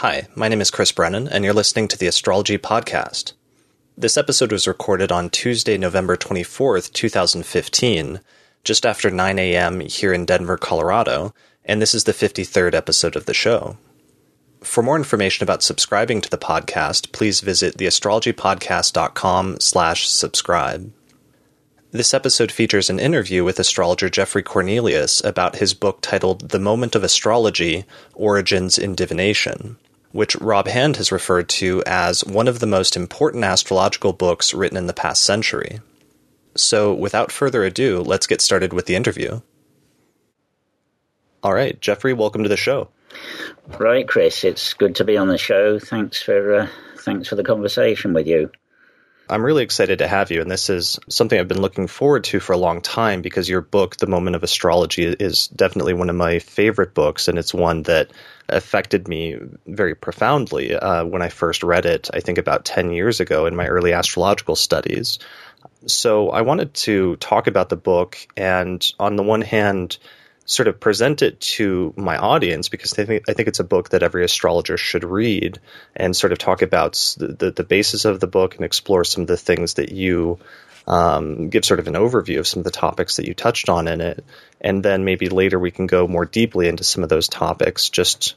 Hi, my name is Chris Brennan, and you're listening to the Astrology Podcast. This episode was recorded on Tuesday, November 24th, 2015, just after 9 a.m. here in Denver, Colorado, and this is the 53rd episode of the show. For more information about subscribing to the podcast, please visit theastrologypodcast.com/subscribe. This episode features an interview with astrologer Jeffrey Cornelius about his book titled The Moment of Astrology, Origins in Divination, which Rob Hand has referred to as one of the most important astrological books written in the past century. So, without further ado, let's get started with the interview. All right, Jeffrey, welcome to the show. Right, Chris, it's good to be on the show. Thanks for the conversation with you. I'm really excited to have you, and this is something I've been looking forward to for a long time because your book, The Moment of Astrology, is definitely one of my favorite books, and it's one that affected me very profoundly when I first read it, I think about 10 years ago in my early astrological studies. So I wanted to talk about the book and, on the one hand, sort of present it to my audience because I think it's a book that every astrologer should read, and sort of talk about the basis of the book and explore some of the things that you give sort of an overview of some of the topics that you touched on in it. And then maybe later we can go more deeply into some of those topics, just,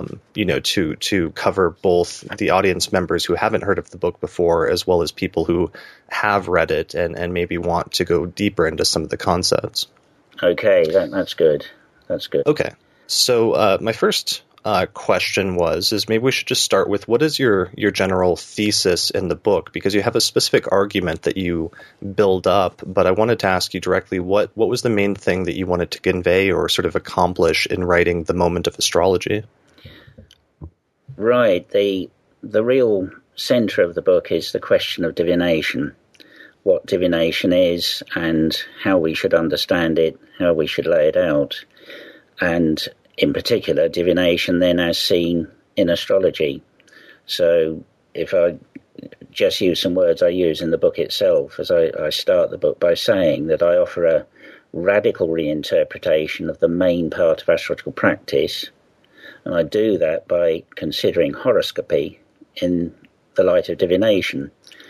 to cover both the audience members who haven't heard of the book before, as well as people who have read it and maybe want to go deeper into some of the concepts. Okay, that's good. That's good. Okay. So my first question is maybe we should just start with what is your general thesis in the book? Because you have a specific argument that you build up, but I wanted to ask you directly, what was the main thing that you wanted to convey or sort of accomplish in writing The Moment of Astrology? Right. The real center of the book is the question of divination. What divination is and how we should understand it, how we should lay it out, and in particular divination then as seen in astrology. So if I just use some words I use in the book itself, as I start the book by saying that I offer a radical reinterpretation of the main part of astrological practice, and I do that by considering horoscopy in the light of divination.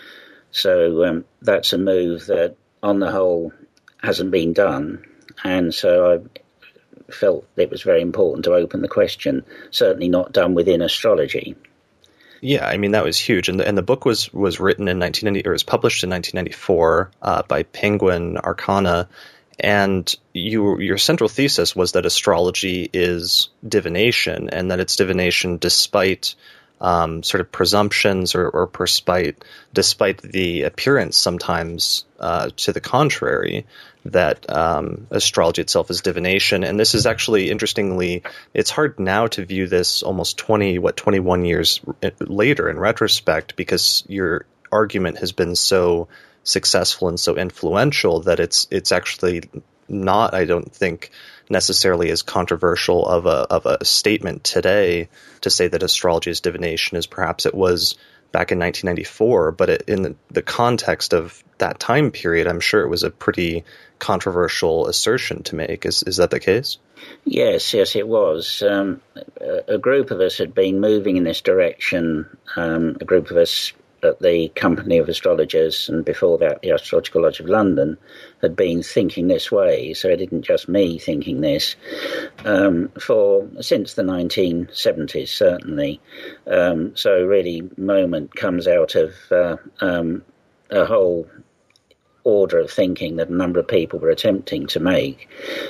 So that's a move that, on the whole, hasn't been done. And so I felt it was very important to open the question, certainly not done within astrology. Yeah, I mean, that was huge. And the book was written in 1990, or was published in 1994 by Penguin Arcana. And your central thesis was that astrology is divination, and that it's divination despite sort of presumptions or despite the appearance sometimes to the contrary, that astrology itself is divination. And this is actually, interestingly, it's hard now to view this almost 21 years later in retrospect, because your argument has been so successful and so influential that it's actually not, I don't think, necessarily as controversial of a statement today to say that astrology is divination as perhaps it was back in 1994. But in the context of that time period, I'm sure it was a pretty controversial assertion to make. Is that the case? Yes, it was. A group of us had been moving in this direction, a group of us at the Company of Astrologers, and before that the Astrological Lodge of London, had been thinking this way. So it isn't just me thinking this, since the 1970s, certainly. So really, Moment comes out of a whole order of thinking that a number of people were attempting to make.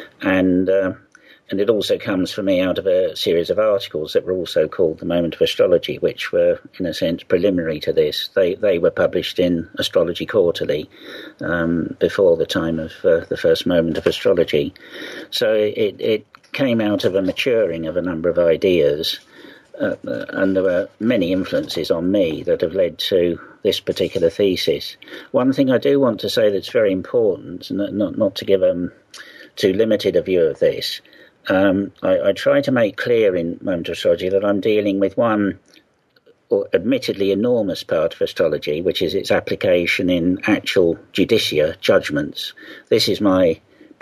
And it also comes for me out of a series of articles that were also called The Moment of Astrology, which were, in a sense, preliminary to this. They were published in Astrology Quarterly before the time of the first Moment of Astrology. So it came out of a maturing of a number of ideas, and there were many influences on me that have led to this particular thesis. One thing I do want to say that's very important, not to give too limited a view of this, I try to make clear in Moment of Astrology that I'm dealing with one, or admittedly enormous part of astrology, which is its application in actual judicia, judgments. This is my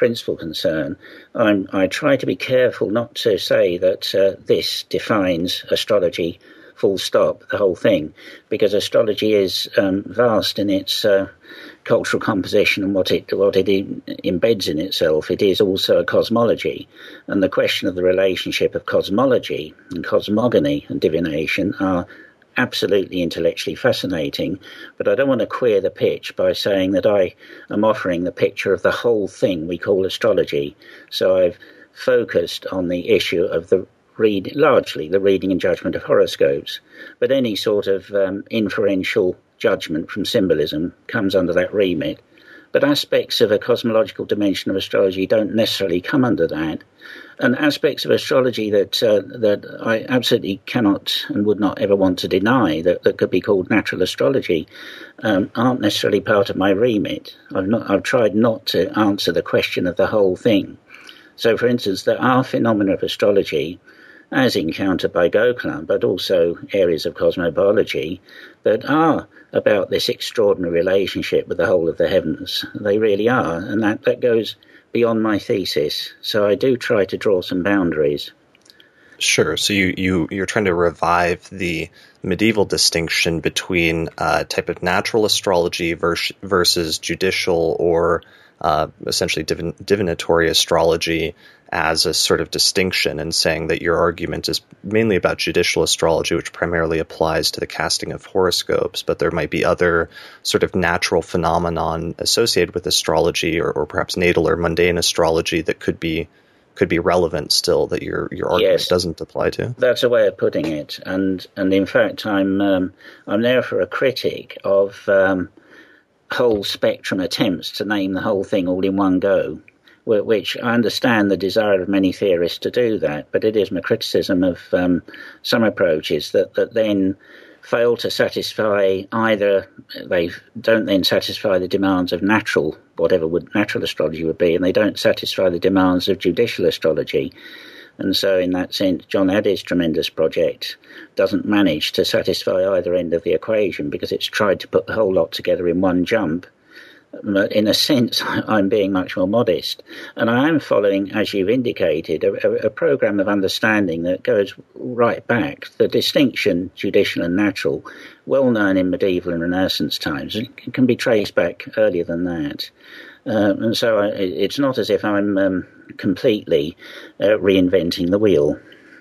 principal concern, I try to be careful not to say that this defines astrology full stop, the whole thing, because astrology is vast in its cultural composition and what it embeds in itself. It is also a cosmology, and the question of the relationship of cosmology and cosmogony and divination are absolutely intellectually fascinating, but I don't want to queer the pitch by saying that I am offering the picture of the whole thing we call astrology. So I've focused on the issue of largely the reading and judgment of horoscopes, but any sort of inferential judgment from symbolism comes under that remit. But aspects of a cosmological dimension of astrology don't necessarily come under that. And aspects of astrology that I absolutely cannot and would not ever want to deny that could be called natural astrology aren't necessarily part of my remit. I've tried not to answer the question of the whole thing. So, for instance, there are phenomena of astrology, as encountered by Göklan, but also areas of cosmobiology that are about this extraordinary relationship with the whole of the heavens. They really are, and that goes beyond my thesis. So I do try to draw some boundaries. Sure. So you're trying to revive the medieval distinction between a type of natural astrology versus judicial or essentially divinatory astrology as a sort of distinction, and saying that your argument is mainly about judicial astrology, which primarily applies to the casting of horoscopes, but there might be other sort of natural phenomenon associated with astrology or perhaps natal or mundane astrology that could be relevant still, that your argument doesn't apply to. That's a way of putting it, and in fact I'm therefore a critic of whole spectrum attempts to name the whole thing all in one go, which I understand the desire of many theorists to do that, but it is my criticism of some approaches that then fail to satisfy either, they don't then satisfy the demands of natural astrology would be, and they don't satisfy the demands of judicial astrology. And so in that sense, John Addy's tremendous project doesn't manage to satisfy either end of the equation because it's tried to put the whole lot together in one jump. In a sense, I'm being much more modest. And I am following, as you've indicated, a program of understanding that goes right back. The distinction, judicial and natural, well known in medieval and Renaissance times, it can be traced back earlier than that. And so it's not as if I'm completely reinventing the wheel.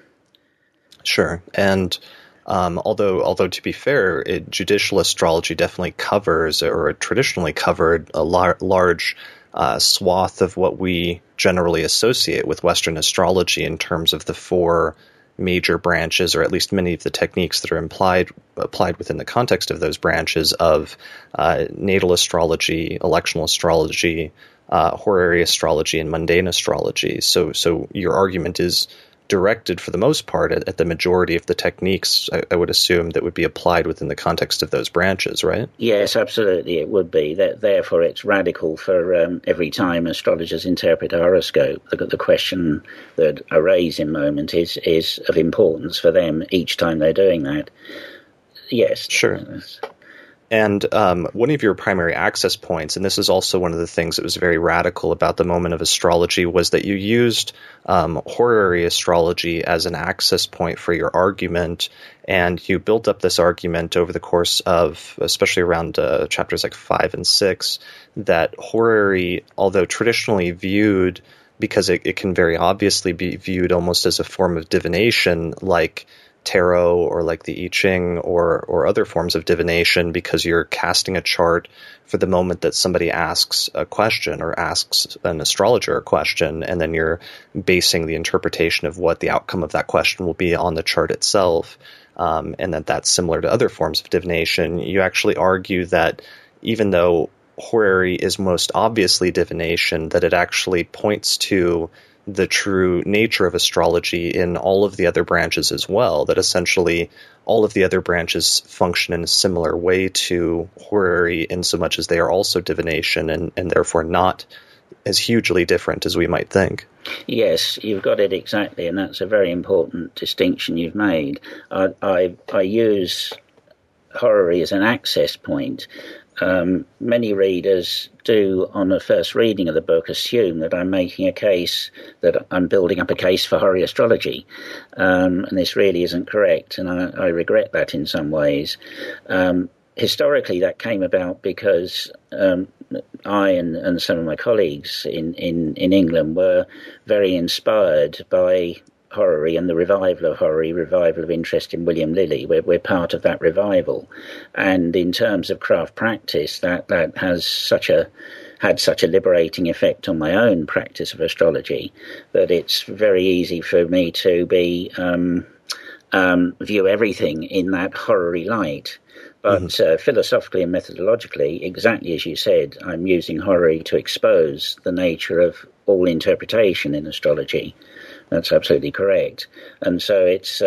Sure. And although to be fair, judicial astrology definitely covers, or traditionally covered, a large swath of what we generally associate with Western astrology in terms of the four major branches, or at least many of the techniques that are applied within the context of those branches of natal astrology, electional astrology, horary astrology, and mundane astrology. So your argument is directed for the most part at the majority of the techniques, I would assume, that would be applied within the context of those branches, right? Yes, absolutely, it would be. Therefore, it's radical for every time astrologers interpret a horoscope. The question that I raise in moment is of importance for them each time they're doing that. Yes. Sure. And one of your primary access points, and this is also one of the things that was very radical about the moment of astrology, was that you used horary astrology as an access point for your argument, and you built up this argument over the course of, especially around chapters like 5 and 6, that horary, although traditionally viewed, because it can very obviously be viewed almost as a form of divination, like tarot or like the I Ching or other forms of divination, because you're casting a chart for the moment that somebody asks a question or asks an astrologer a question, and then you're basing the interpretation of what the outcome of that question will be on the chart itself, and that's similar to other forms of divination. You actually argue that even though horary is most obviously divination, that it actually points to the true nature of astrology in all of the other branches as well, that essentially all of the other branches function in a similar way to horary in so much as they are also divination and therefore not as hugely different as we might think. Yes, you've got it exactly, and that's a very important distinction you've made. I use horary as an access point, many readers do, on the first reading of the book, assume that I'm making a case, that I'm building up a case for Horary astrology. And this really isn't correct, and I regret that in some ways. Historically, that came about because I and some of my colleagues in England were very inspired by Horary and the revival of Horary, revival of interest in William Lilly. We're part of that revival, and in terms of craft practice, that has had such a liberating effect on my own practice of astrology that it's very easy for me to be view everything in that horary light. But philosophically and methodologically, exactly as you said, I'm using horary to expose the nature of all interpretation in astrology. That's absolutely correct. And so it's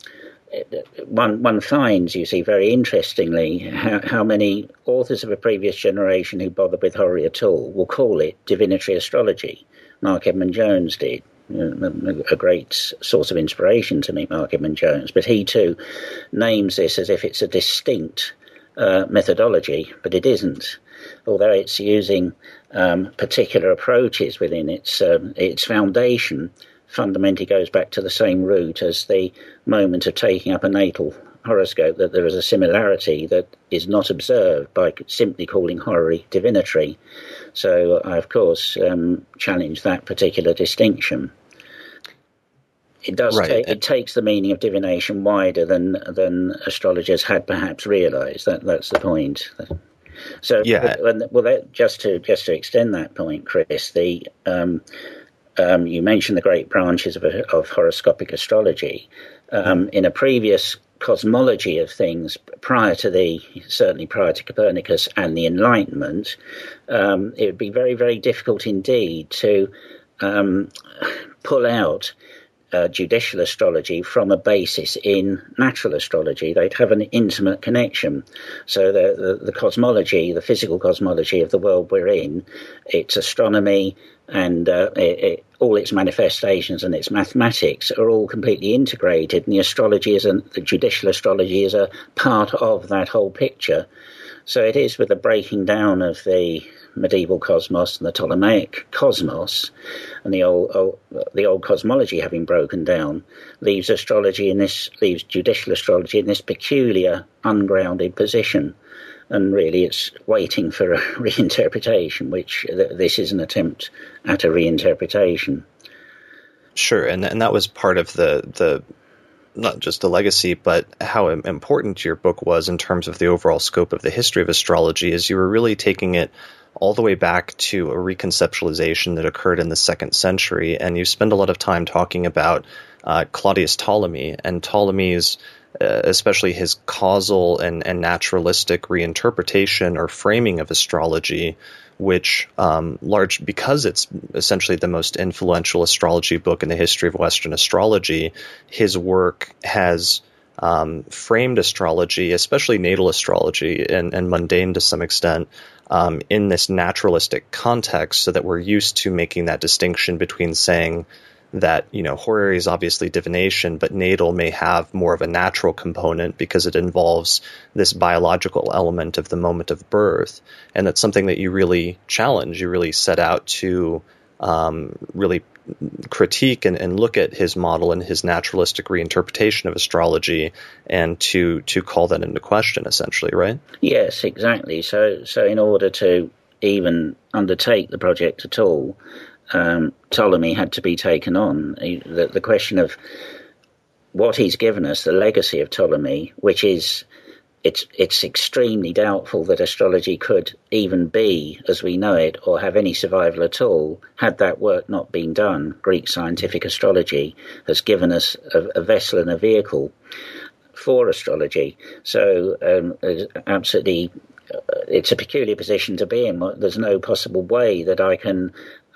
one finds, you see, very interestingly, how many authors of a previous generation who bothered with horary at all will call it divinatory astrology. Mark Edmund Jones did. A great source of inspiration to me, Mark Edmund Jones, but he too names this as if it's a distinct methodology, but it isn't. Although it's using particular approaches within its foundation, fundamentally goes back to the same root as the moment of taking up a natal horoscope, that there is a similarity that is not observed by simply calling horary divinatory. So I, of course, challenge that particular distinction. It does. Right. It takes the meaning of divination wider than astrologers had perhaps realised. That's the point. So, yeah. Just to extend that point, Chris, you mentioned the great branches of horoscopic astrology. In a previous cosmology of things, certainly prior to Copernicus and the Enlightenment, it would be very, very difficult indeed to pull out judicial astrology from a basis in natural astrology. They'd have an intimate connection. So the cosmology, the physical cosmology of the world we're in, its astronomy and all its manifestations and its mathematics are all completely integrated, and the judicial astrology is a part of that whole picture. So it is with the breaking down of the medieval cosmos and the Ptolemaic cosmos, and the old cosmology having broken down, leaves judicial astrology in this peculiar, ungrounded position. And really it's waiting for a reinterpretation, which this is an attempt at a reinterpretation. Sure, and that was part of the not just the legacy, but how important your book was in terms of the overall scope of the history of astrology, is you were really taking it all the way back to a reconceptualization that occurred in the 2nd century. And you spend a lot of time talking about Claudius Ptolemy and Ptolemy's, especially his causal and naturalistic reinterpretation or framing of astrology, which because it's essentially the most influential astrology book in the history of Western astrology, his work has framed astrology, especially natal astrology and mundane to some extent, in this naturalistic context, so that we're used to making that distinction between saying that, horary is obviously divination, but natal may have more of a natural component because it involves this biological element of the moment of birth. And that's something that you really challenge. You really set out to really critique and look at his model and his naturalistic reinterpretation of astrology, and to call that into question, essentially, right? Yes, exactly. So in order to even undertake the project at all, Ptolemy had to be taken on. The question of what he's given us, the legacy of Ptolemy, which is it's extremely doubtful that astrology could even be as we know it or have any survival at all had that work not been done. Greek scientific astrology has given us a vessel and a vehicle for astrology. So absolutely, it's a peculiar position to be in. There's no possible way that I can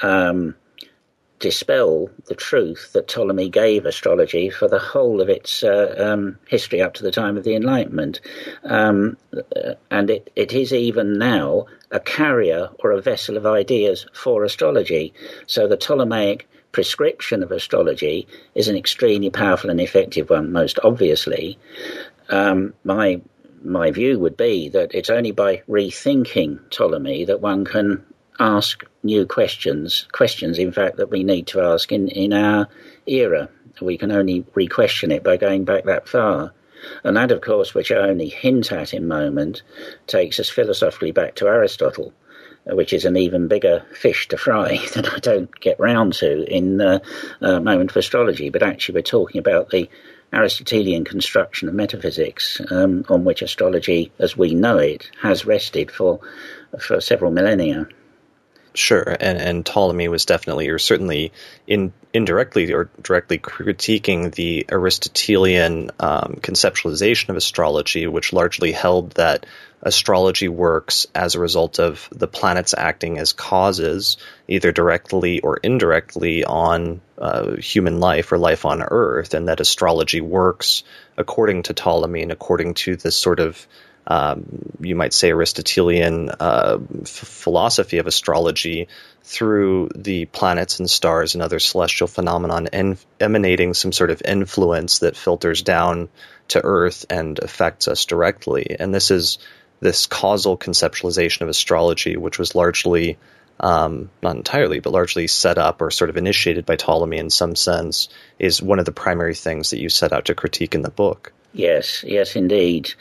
dispel the truth that Ptolemy gave astrology for the whole of its history up to the time of the Enlightenment. And it is even now a carrier or a vessel of ideas for astrology. So the Ptolemaic prescription of astrology is an extremely powerful and effective one, most obviously. My my view would be that it's only by rethinking Ptolemy that one can ask new questions, in fact, that we need to ask in our era. We can only re-question it by going back that far. And that, of course, which I only hint at in Moment, takes us philosophically back to Aristotle, which is an even bigger fish to fry that I don't get round to in Moment of Astrology. But actually we're talking about the Aristotelian construction of metaphysics, on which astrology, as we know it, has rested for several millennia. Sure, and Ptolemy was definitely, or certainly indirectly or directly critiquing the Aristotelian conceptualization of astrology, which largely held that astrology works as a result of the planets acting as causes, either directly or indirectly, on human life or life on Earth, and that astrology works according to Ptolemy and according to this sort of you might say Aristotelian philosophy of astrology through the planets and stars and other celestial phenomenon emanating some sort of influence that filters down to Earth and affects us directly. And this causal conceptualization of astrology, which was largely, not entirely, but largely set up or sort of initiated by Ptolemy in some sense, is one of the primary things that you set out to critique in the book. Yes, indeed.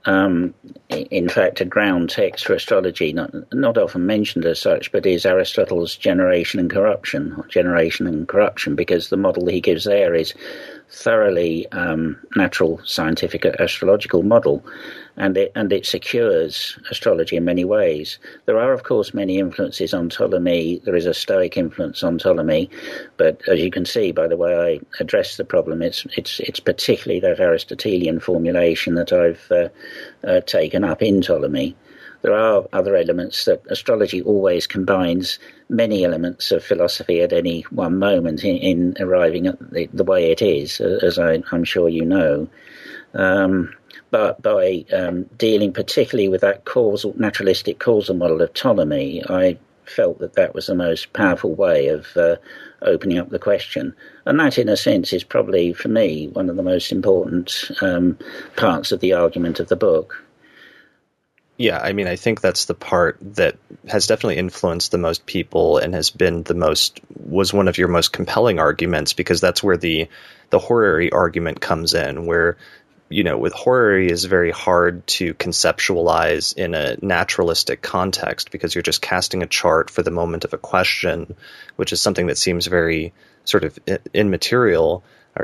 In fact, a ground text for astrology, not often mentioned as such, but is Aristotle's Generation and Corruption, because the model he gives there is thoroughly natural, scientific, astrological model, and it secures astrology in many ways. There are, of course, many influences on Ptolemy. There is a Stoic influence on Ptolemy, but as you can see by the way I address the problem, it's particularly that Aristotelian formulation that I've taken up in Ptolemy. There are other elements that astrology always combines many elements of philosophy at any one moment in arriving at the way it is, as I'm sure you know. But by dealing particularly with that naturalistic causal model of Ptolemy, I felt that was the most powerful way of opening up the question. And that, in a sense, is probably, for me, one of the most important parts of the argument of the book. Yeah, I mean, I think that's the part that has definitely influenced the most people and was one of your most compelling arguments, because that's where the horary argument comes in, where, with horary is very hard to conceptualize in a naturalistic context, because you're just casting a chart for the moment of a question, which is something that seems very sort of immaterial,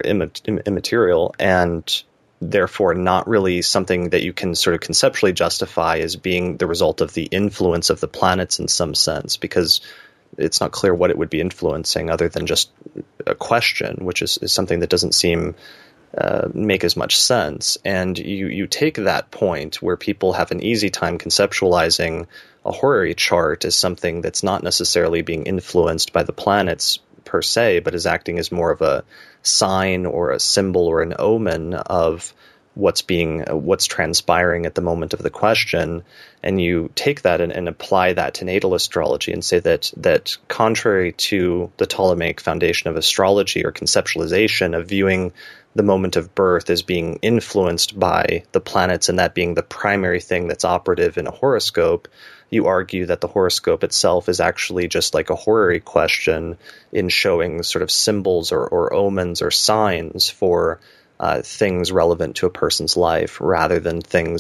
and therefore not really something that you can sort of conceptually justify as being the result of the influence of the planets in some sense, because it's not clear what it would be influencing other than just a question, which is something that doesn't seem make as much sense. And you take that point where people have an easy time conceptualizing a horary chart as something that's not necessarily being influenced by the planets per se, but is acting as more of a sign or a symbol or an omen of what's transpiring at the moment of the question. And you take that and apply that to natal astrology and say that contrary to the Ptolemaic foundation of astrology or conceptualization of viewing the moment of birth as being influenced by the planets and that being the primary thing that's operative in a horoscope, you argue that the horoscope itself is actually just like a horary question in showing sort of symbols or omens or signs for things relevant to a person's life rather than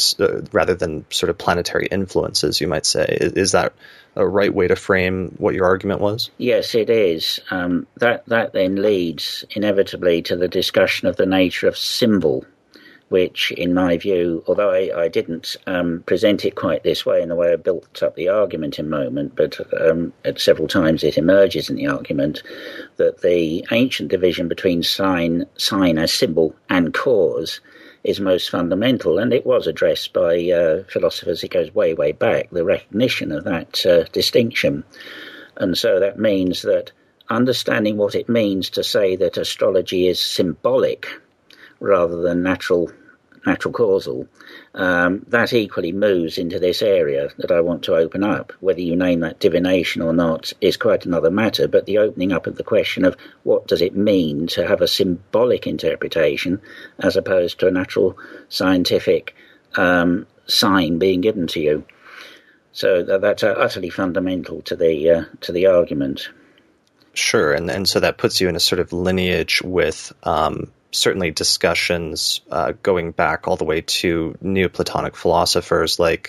sort of planetary influences, you might say. Is that a right way to frame what your argument was? Yes, it is. That then leads inevitably to the discussion of the nature of symbol, which, in my view, although I didn't present it quite this way in the way I built up the argument in Moment, but at several times it emerges in the argument that the ancient division between sign as symbol and cause is most fundamental, and it was addressed by philosophers. It goes way, way back, the recognition of that distinction. And so that means that understanding what it means to say that astrology is symbolic rather than natural causal, that equally moves into this area that I want to open up. Whether you name that divination or not is quite another matter, but the opening up of the question of what does it mean to have a symbolic interpretation as opposed to a natural scientific sign being given to you. So that's utterly fundamental to the argument. Sure, and so that puts you in a sort of lineage with certainly discussions going back all the way to Neoplatonic philosophers like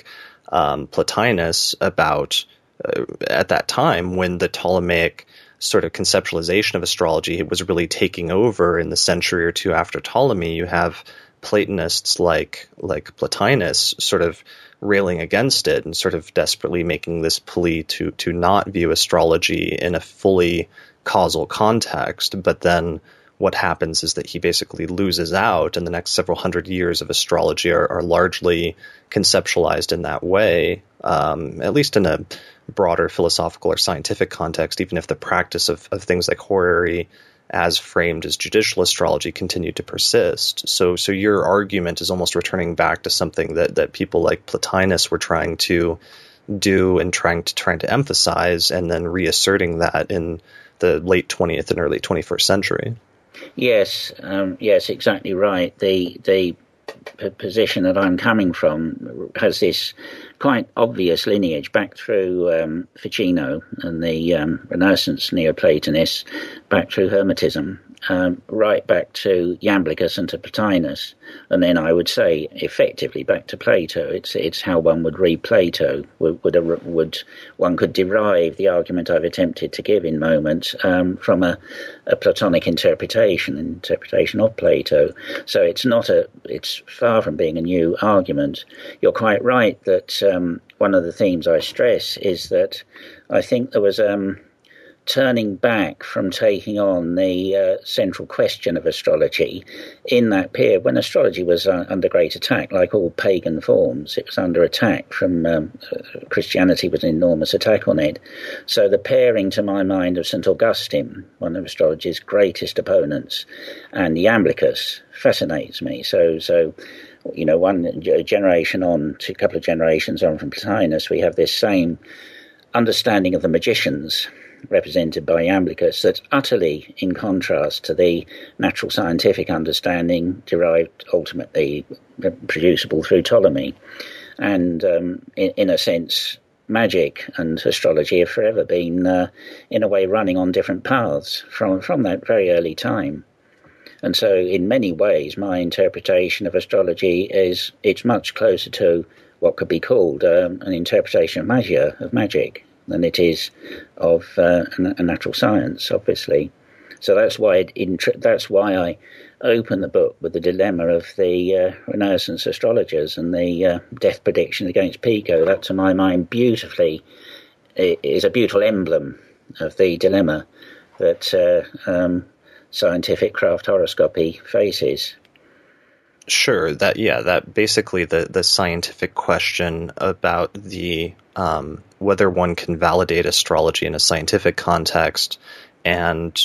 Plotinus about at that time when the Ptolemaic sort of conceptualization of astrology was really taking over in the century or two after Ptolemy. You have Platonists like Plotinus sort of railing against it and sort of desperately making this plea to not view astrology in a fully causal context. But then what happens is that he basically loses out, and the next several hundred years of astrology are largely conceptualized in that way, at least in a broader philosophical or scientific context, even if the practice of things like horary as framed as judicial astrology continued to persist. So your argument is almost returning back to something that people like Plotinus were trying to do and trying to emphasize, and then reasserting that in the late 20th and early 21st century. Yes, exactly right. The position that I'm coming from has this quite obvious lineage back through Ficino and the Renaissance Neoplatonists, back through Hermetism, right back to Iamblichus and to Plotinus, and then I would say effectively back to Plato. It's how one would read Plato. Would one could derive the argument I've attempted to give in Moments from a Platonic interpretation of Plato. So it's far from being a new argument. You're quite right that one of the themes I stress is that I think there was turning back from taking on the central question of astrology in that period when astrology was under great attack, like all pagan forms. It was under attack from Christianity was an enormous attack on it. So the pairing, to my mind, of St. Augustine, one of astrology's greatest opponents, and Iamblichus fascinates me. So one generation on to a couple of generations on from Plotinus, we have this same understanding of the magicians represented by Iamblichus that's utterly in contrast to the natural scientific understanding derived ultimately producible through Ptolemy. And in a sense, magic and astrology have forever been in a way running on different paths from that very early time. And so in many ways my interpretation of astrology is it's much closer to what could be called an interpretation of magia, of magic, than it is of a natural science, obviously. So that's why I open the book with the dilemma of the Renaissance astrologers and the death prediction against Pico. That, to my mind, beautifully is a beautiful emblem of the dilemma that scientific craft horoscopy faces. Sure, that basically the scientific question about the whether one can validate astrology in a scientific context, and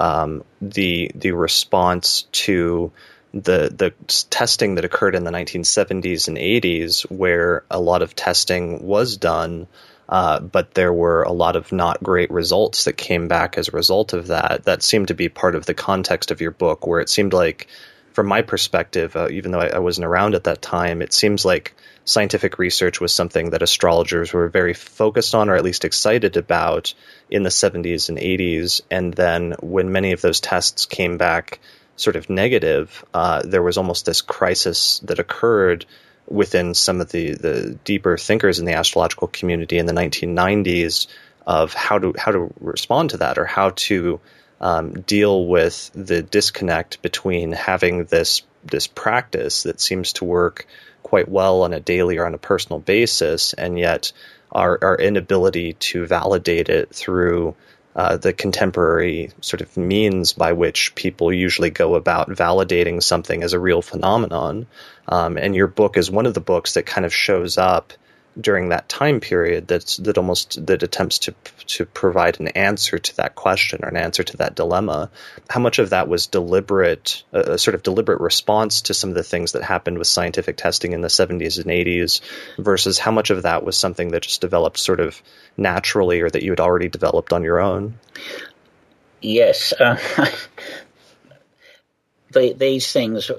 the response to the testing that occurred in the 1970s and 80s, where a lot of testing was done, but there were a lot of not great results that came back as a result of that. That seemed to be part of the context of your book, where it seemed like, from my perspective, even though I wasn't around at that time, it seems like scientific research was something that astrologers were very focused on, or at least excited about, in the 70s and 80s. And then when many of those tests came back sort of negative, there was almost this crisis that occurred within some of the deeper thinkers in the astrological community in the 1990s of how to respond to that, or how to deal with the disconnect between having this practice that seems to work quite well on a daily or on a personal basis, and yet our inability to validate it through the contemporary sort of means by which people usually go about validating something as a real phenomenon. And your book is one of the books that kind of shows up during that time period that attempts to provide an answer to that question, or an answer to that dilemma. How much of that was deliberate, a sort of deliberate response to some of the things that happened with scientific testing in the 70s and 80s, versus how much of that was something that just developed sort of naturally, or that you had already developed on your own? Yes. These things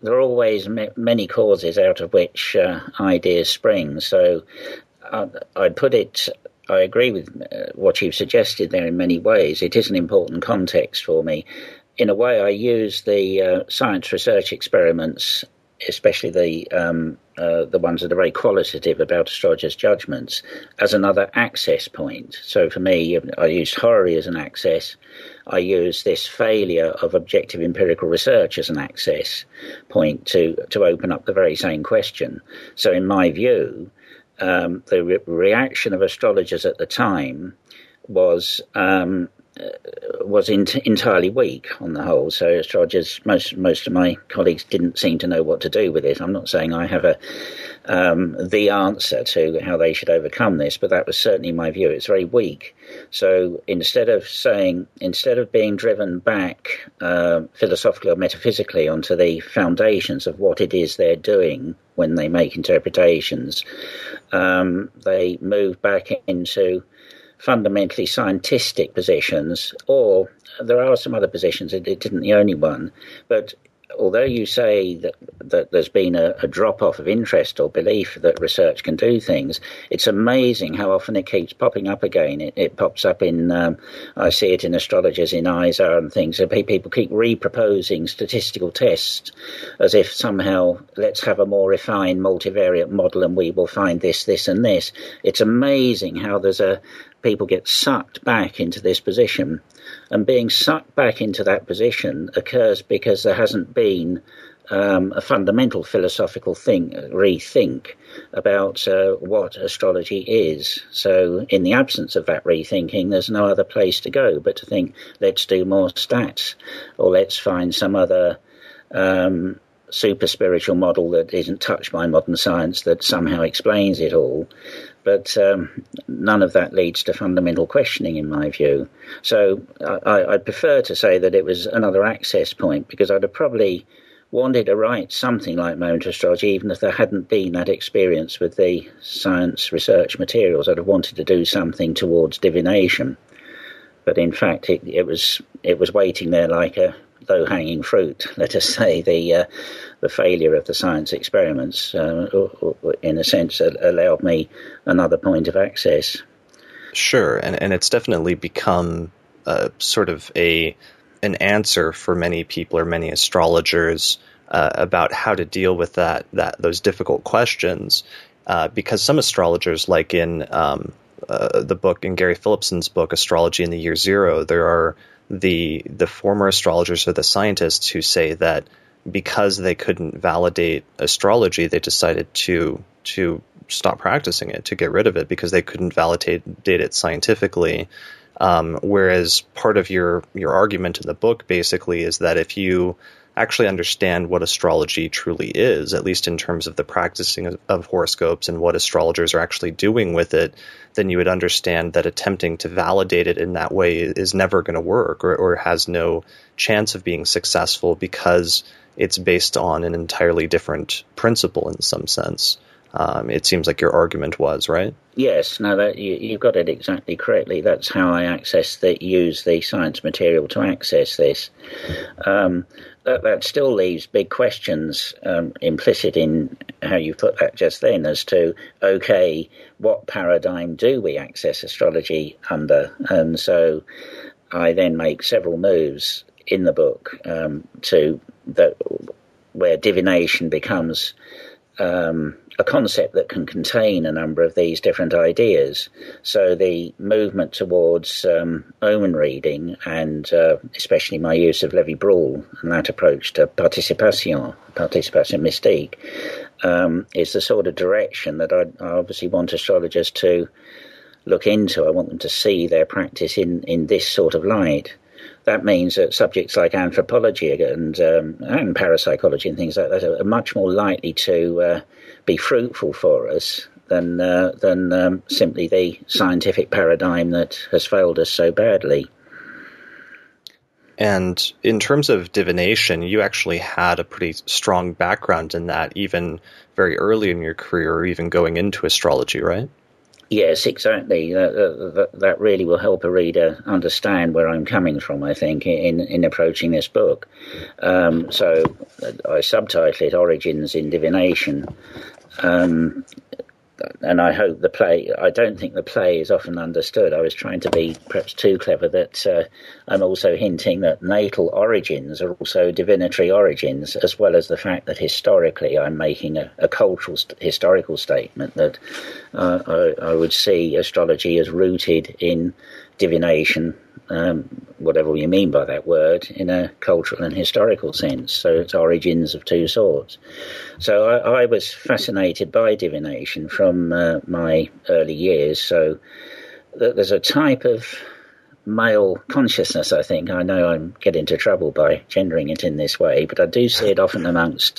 there are always many causes out of which ideas spring. So I'd put it. I agree with what you've suggested there in many ways. It is an important context for me. In a way, I use the science research experiments, especially the ones that are very qualitative about astrologers' judgments, as another access point. So for me, I used Horary as an access. I use this failure of objective empirical research as an access point to open up the very same question. So in my view, the reaction of astrologers at the time was entirely weak on the whole. So astrologers, most of my colleagues didn't seem to know what to do with it. I'm not saying I have the answer to how they should overcome this, but that was certainly my view. It's very weak. So instead of being driven back philosophically or metaphysically onto the foundations of what it is they're doing when they make interpretations, they move back into fundamentally scientistic positions, or there are some other positions. It isn't the only one, but although you say that there's been a drop-off of interest or belief that research can do things, it's amazing how often it keeps popping up again. It pops up in, I see it in astrologers in ISA and things. So people keep reproposing statistical tests as if somehow let's have a more refined multivariate model and we will find this, this and this. It's amazing how people get sucked back into this position. And being sucked back into that position occurs because there hasn't been a fundamental philosophical rethink about what astrology is. So in the absence of that rethinking, there's no other place to go but to think, let's do more stats, or let's find some other super spiritual model that isn't touched by modern science that somehow explains it all. But none of that leads to fundamental questioning, in my view. So I'd prefer to say that it was another access point, because I'd have probably wanted to write something like Moment of Astrology, even if there hadn't been that experience with the science research materials. I'd have wanted to do something towards divination. But in fact, it was waiting there like a low-hanging fruit, let us say. The failure of the science experiments, in a sense, allowed me another point of access. Sure, and it's definitely become sort of an answer for many people or many astrologers about how to deal with those difficult questions, because some astrologers, like in the book, in Gary Phillipson's book, Astrology in the Year Zero, there are the former astrologers or the scientists who say that because they couldn't validate astrology, they decided to stop practicing it, to get rid of it, because they couldn't validate it scientifically. Whereas part of your argument in the book basically is that if you actually understand what astrology truly is, at least in terms of the practicing of horoscopes and what astrologers are actually doing with it, then you would understand that attempting to validate it in that way is never going to work, or has no chance of being successful, because it's based on an entirely different principle in some sense. It seems like your argument was, right? Yes, no, you've got it exactly correctly. That's how I use the science material to access this. That still leaves big questions implicit in how you put that just then, as to, okay, what paradigm do we access astrology under? And so I then make several moves in the book where divination becomes a concept that can contain a number of these different ideas. So the movement towards omen reading, and especially my use of Lévy-Bruhl and that approach to participation mystique, is the sort of direction that I obviously want astrologers to look into. I want them to see their practice in this sort of light. That means that subjects like anthropology and parapsychology and things like that are much more likely to be fruitful for us than simply the scientific paradigm that has failed us so badly. And in terms of divination, you actually had a pretty strong background in that, even very early in your career, or even going into astrology, right? Yes, exactly. That really will help a reader understand where I'm coming from, I think, in approaching this book. So I subtitle it Origins in Divination. And I hope the play, I don't think the play is often understood. I was trying to be perhaps too clever that I'm also hinting that natal origins are also divinatory origins, as well as the fact that historically I'm making a cultural historical statement that I would see astrology as rooted in divination, whatever you mean by that word, in a cultural and historical sense. So it's origins of two sorts. So I was fascinated by divination from my early years. So there's a type of male consciousness, I think. I know I'm getting into trouble by gendering it in this way, but I do see it often amongst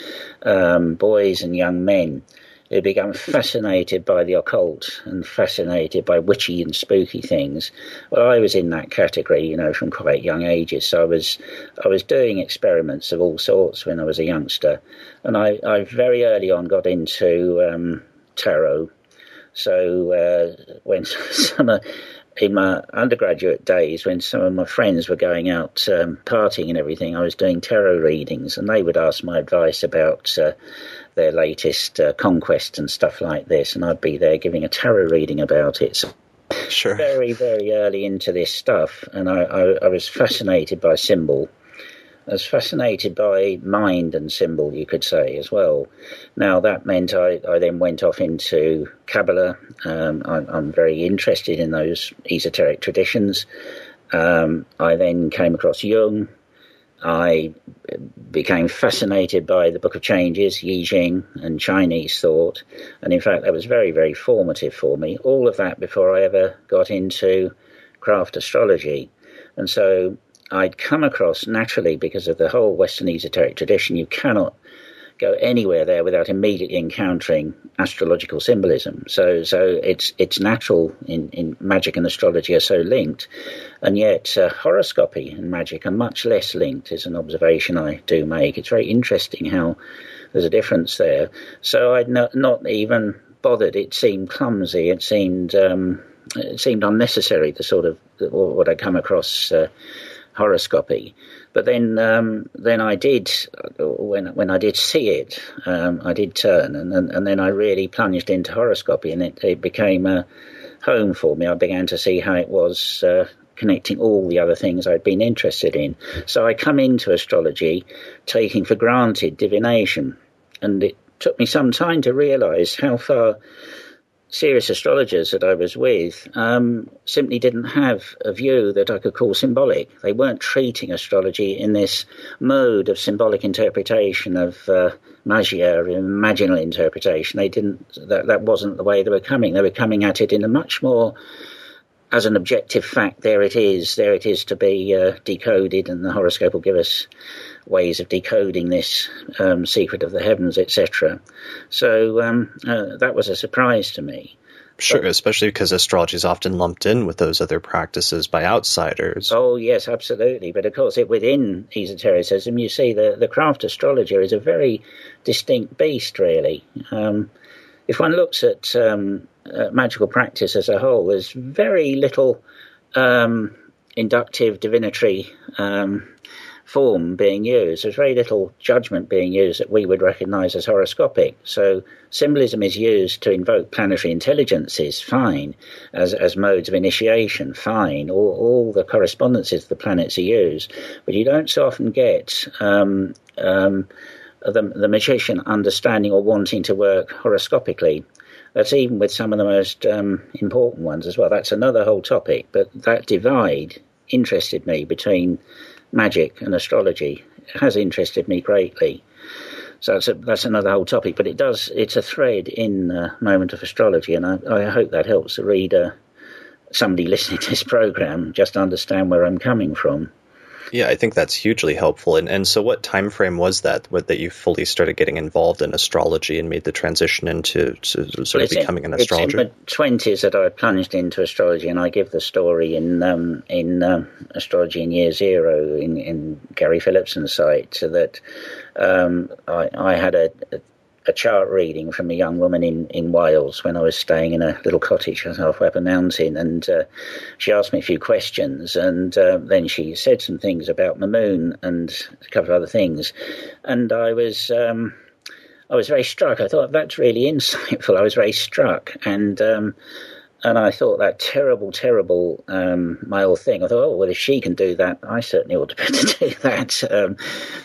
boys and young men who become fascinated by the occult and fascinated by witchy and spooky things. Well, I was in that category, from quite young ages. So I was doing experiments of all sorts when I was a youngster, and I very early on got into tarot. So when in my undergraduate days, when some of my friends were going out partying and everything, I was doing tarot readings, and they would ask my advice about their latest conquest and stuff like this, and I'd be there giving a tarot reading about it. So sure. Very, very early into this stuff, and I was fascinated by symbol. I was fascinated by mind and symbol, you could say, as well. Now, that meant I then went off into Kabbalah. I'm very interested in those esoteric traditions. I then came across Jung. I became fascinated by the Book of Changes, I Ching, and Chinese thought. And in fact, that was very, very formative for me. All of that before I ever got into craft astrology. And so I'd come across naturally, because of the whole Western esoteric tradition, you cannot go anywhere there without immediately encountering astrological symbolism. So it's natural in magic and astrology are so linked, and yet horoscopy and magic are much less linked, is an observation I do make. It's very interesting how there's a difference there. So I'd not even bothered. It seemed clumsy. It seemed unnecessary, the sort of what I come across horoscopy. But then I did, when I did see it, I did turn, and then I really plunged into horoscopy, and it became a home for me. I began to see how it was connecting all the other things I'd been interested in. So I come into astrology taking for granted divination, and it took me some time to realise how far serious astrologers that I was with simply didn't have a view that I could call symbolic. They weren't treating astrology in this mode of symbolic interpretation of magia or imaginal interpretation. They didn't. That wasn't the way they were coming. They were coming at it in a much more as an objective fact. There it is to be decoded, and the horoscope will give us ways of decoding this secret of the heavens, etc. So that was a surprise to me. Sure, especially because astrology is often lumped in with those other practices by outsiders. Oh, yes, absolutely. But of course, within esotericism, you see the craft astrologer is a very distinct beast, really. If one looks at magical practice as a whole, there's very little inductive divinatory form being used. There's very little judgment being used that we would recognise as horoscopic. So symbolism is used to invoke planetary intelligences, fine. As modes of initiation, fine. All the correspondences of the planets are used. But you don't so often get the magician understanding or wanting to work horoscopically. That's even with some of the most important ones as well. That's another whole topic. But that divide interested me between magic and astrology. It has interested me greatly. So that's another whole topic, but it's a thread in Moment of Astrology, and I hope that helps the reader, somebody listening to this program, just understand where I'm coming from. Yeah, I think that's hugely helpful. And so what time frame was that you fully started getting involved in astrology and made the transition into sort of becoming an astrologer? It's in my 20s that I plunged into astrology, and I give the story in Astrology in Year Zero in Gary Phillipson's site, so that I had a chart reading from a young woman in Wales when I was staying in a little cottage halfway up a mountain, and she asked me a few questions, and then she said some things about the moon and a couple of other things, and I was very struck. I thought, that's really insightful. I was very struck, and I thought that terrible male thing. I thought, oh, well, if she can do that, I certainly ought to be able to do that.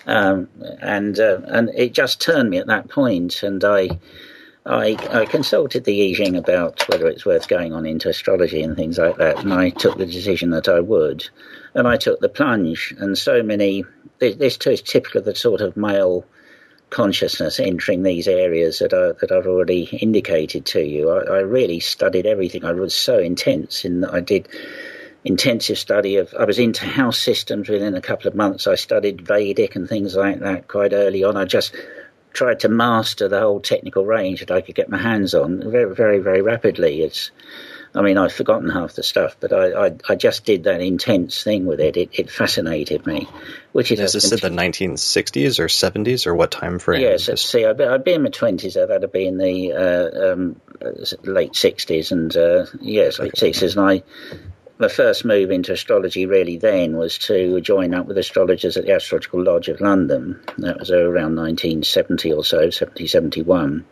And it just turned me at that point, and I consulted the I Ching about whether it's worth going on into astrology and things like that, and I took the decision that I would, and I took the plunge. And so many, this too is typical of the sort of male consciousness entering these areas that I've already indicated to you. I really studied everything. I was so intense in that I did intensive study I was into house systems within a couple of months. I studied Vedic and things like that quite early on. I just tried to master the whole technical range that I could get my hands on very, very, very rapidly. I've forgotten half the stuff, but I just did that intense thing with it. It fascinated me. Is this in the 1960s or 70s, or what time frame? Yes, I'd be in my 20s. That'd be in the late 60s, and late 60s. And my first move into astrology really then was to join up with astrologers at the Astrological Lodge of London. That was around 1970 or so, 71.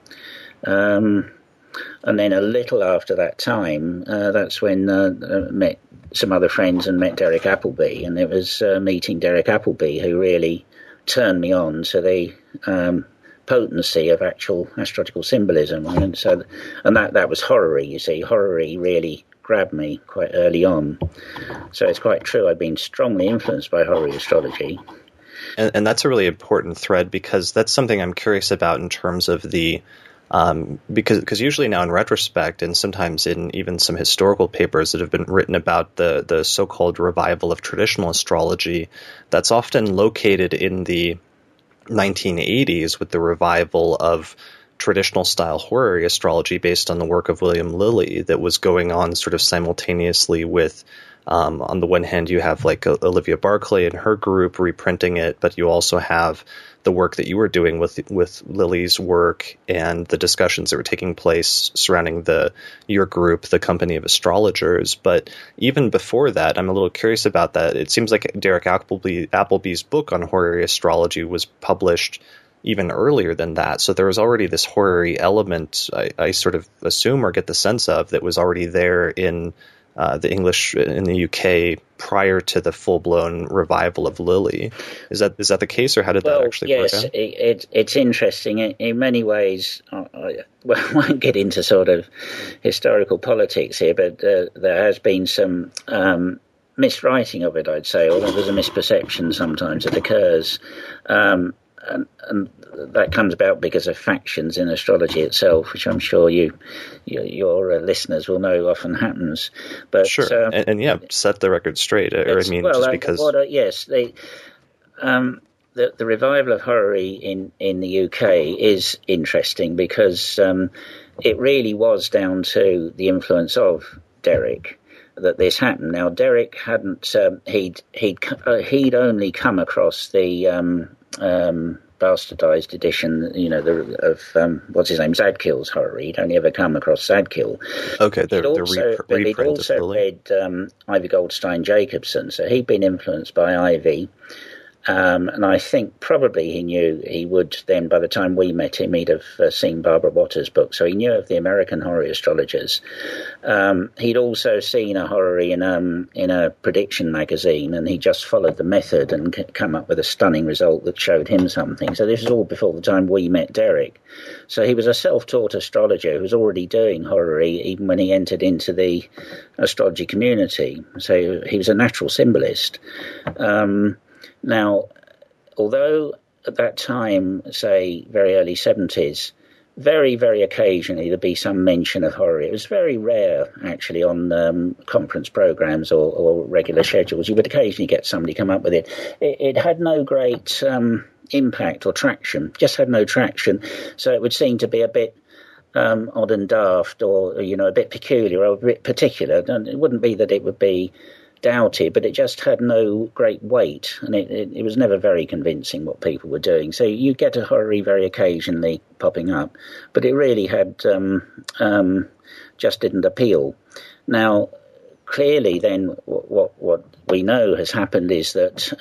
And then a little after that time, that's when I met some other friends and met Derek Appleby. And it was meeting Derek Appleby who really turned me on to the potency of actual astrological symbolism. And that was horary, you see. Horary really grabbed me quite early on. So it's quite true. I've been strongly influenced by horary astrology. And that's a really important thread, because that's something I'm curious about in terms of the because usually now in retrospect, and sometimes in even some historical papers that have been written about the so-called revival of traditional astrology, that's often located in the 1980s with the revival of traditional style horary astrology based on the work of William Lilly that was going on sort of simultaneously with on the one hand, you have like Olivia Barclay and her group reprinting it, but you also have the work that you were doing with Lily's work and the discussions that were taking place surrounding your group, the Company of Astrologers. But even before that, I'm a little curious about that. It seems like Derek Appleby's book on horary astrology was published even earlier than that. So there was already this horary element, I sort of assume or get the sense of, that was already there in the English in the UK prior to the full-blown revival of Lilly. Is that the case, or how did that actually work out? Yes, it's interesting. In many ways, I won't get into sort of historical politics here, but there has been some miswriting of it, I'd say, although there's a misperception sometimes that occurs. And that comes about because of factions in astrology itself, which I'm sure your listeners will know often happens. But sure, set the record straight. The revival of horary in the UK is interesting because it really was down to the influence of Derek that this happened. Now, Derek hadn't he'd only come across the bastardized edition, of what's his name, Zadkill's horary. He'd only ever come across Zadkill. Okay, he'd also read Ivy Goldstein Jacobson, so he'd been influenced by Ivy. And I think probably he knew he would then, by the time we met him, he'd have seen Barbara Watter's book. So he knew of the American horary astrologers. He'd also seen a horary in a prediction magazine, and he just followed the method and come up with a stunning result that showed him something. So this was all before the time we met Derek. So he was a self-taught astrologer who was already doing horary even when he entered into the astrology community. So he was a natural symbolist. Now, although at that time, say, very early 70s, very, very occasionally there'd be some mention of horary. It was very rare, actually, on conference programs or regular schedules. You would occasionally get somebody come up with it. It had no great impact or traction, just had no traction. So it would seem to be a bit odd and daft, or, a bit peculiar or a bit particular. And it wouldn't be that it would be doubted, but it just had no great weight, and it was never very convincing what people were doing. So you get a Horary very occasionally popping up, but it really had just didn't appeal. Now, clearly, then what we know has happened is that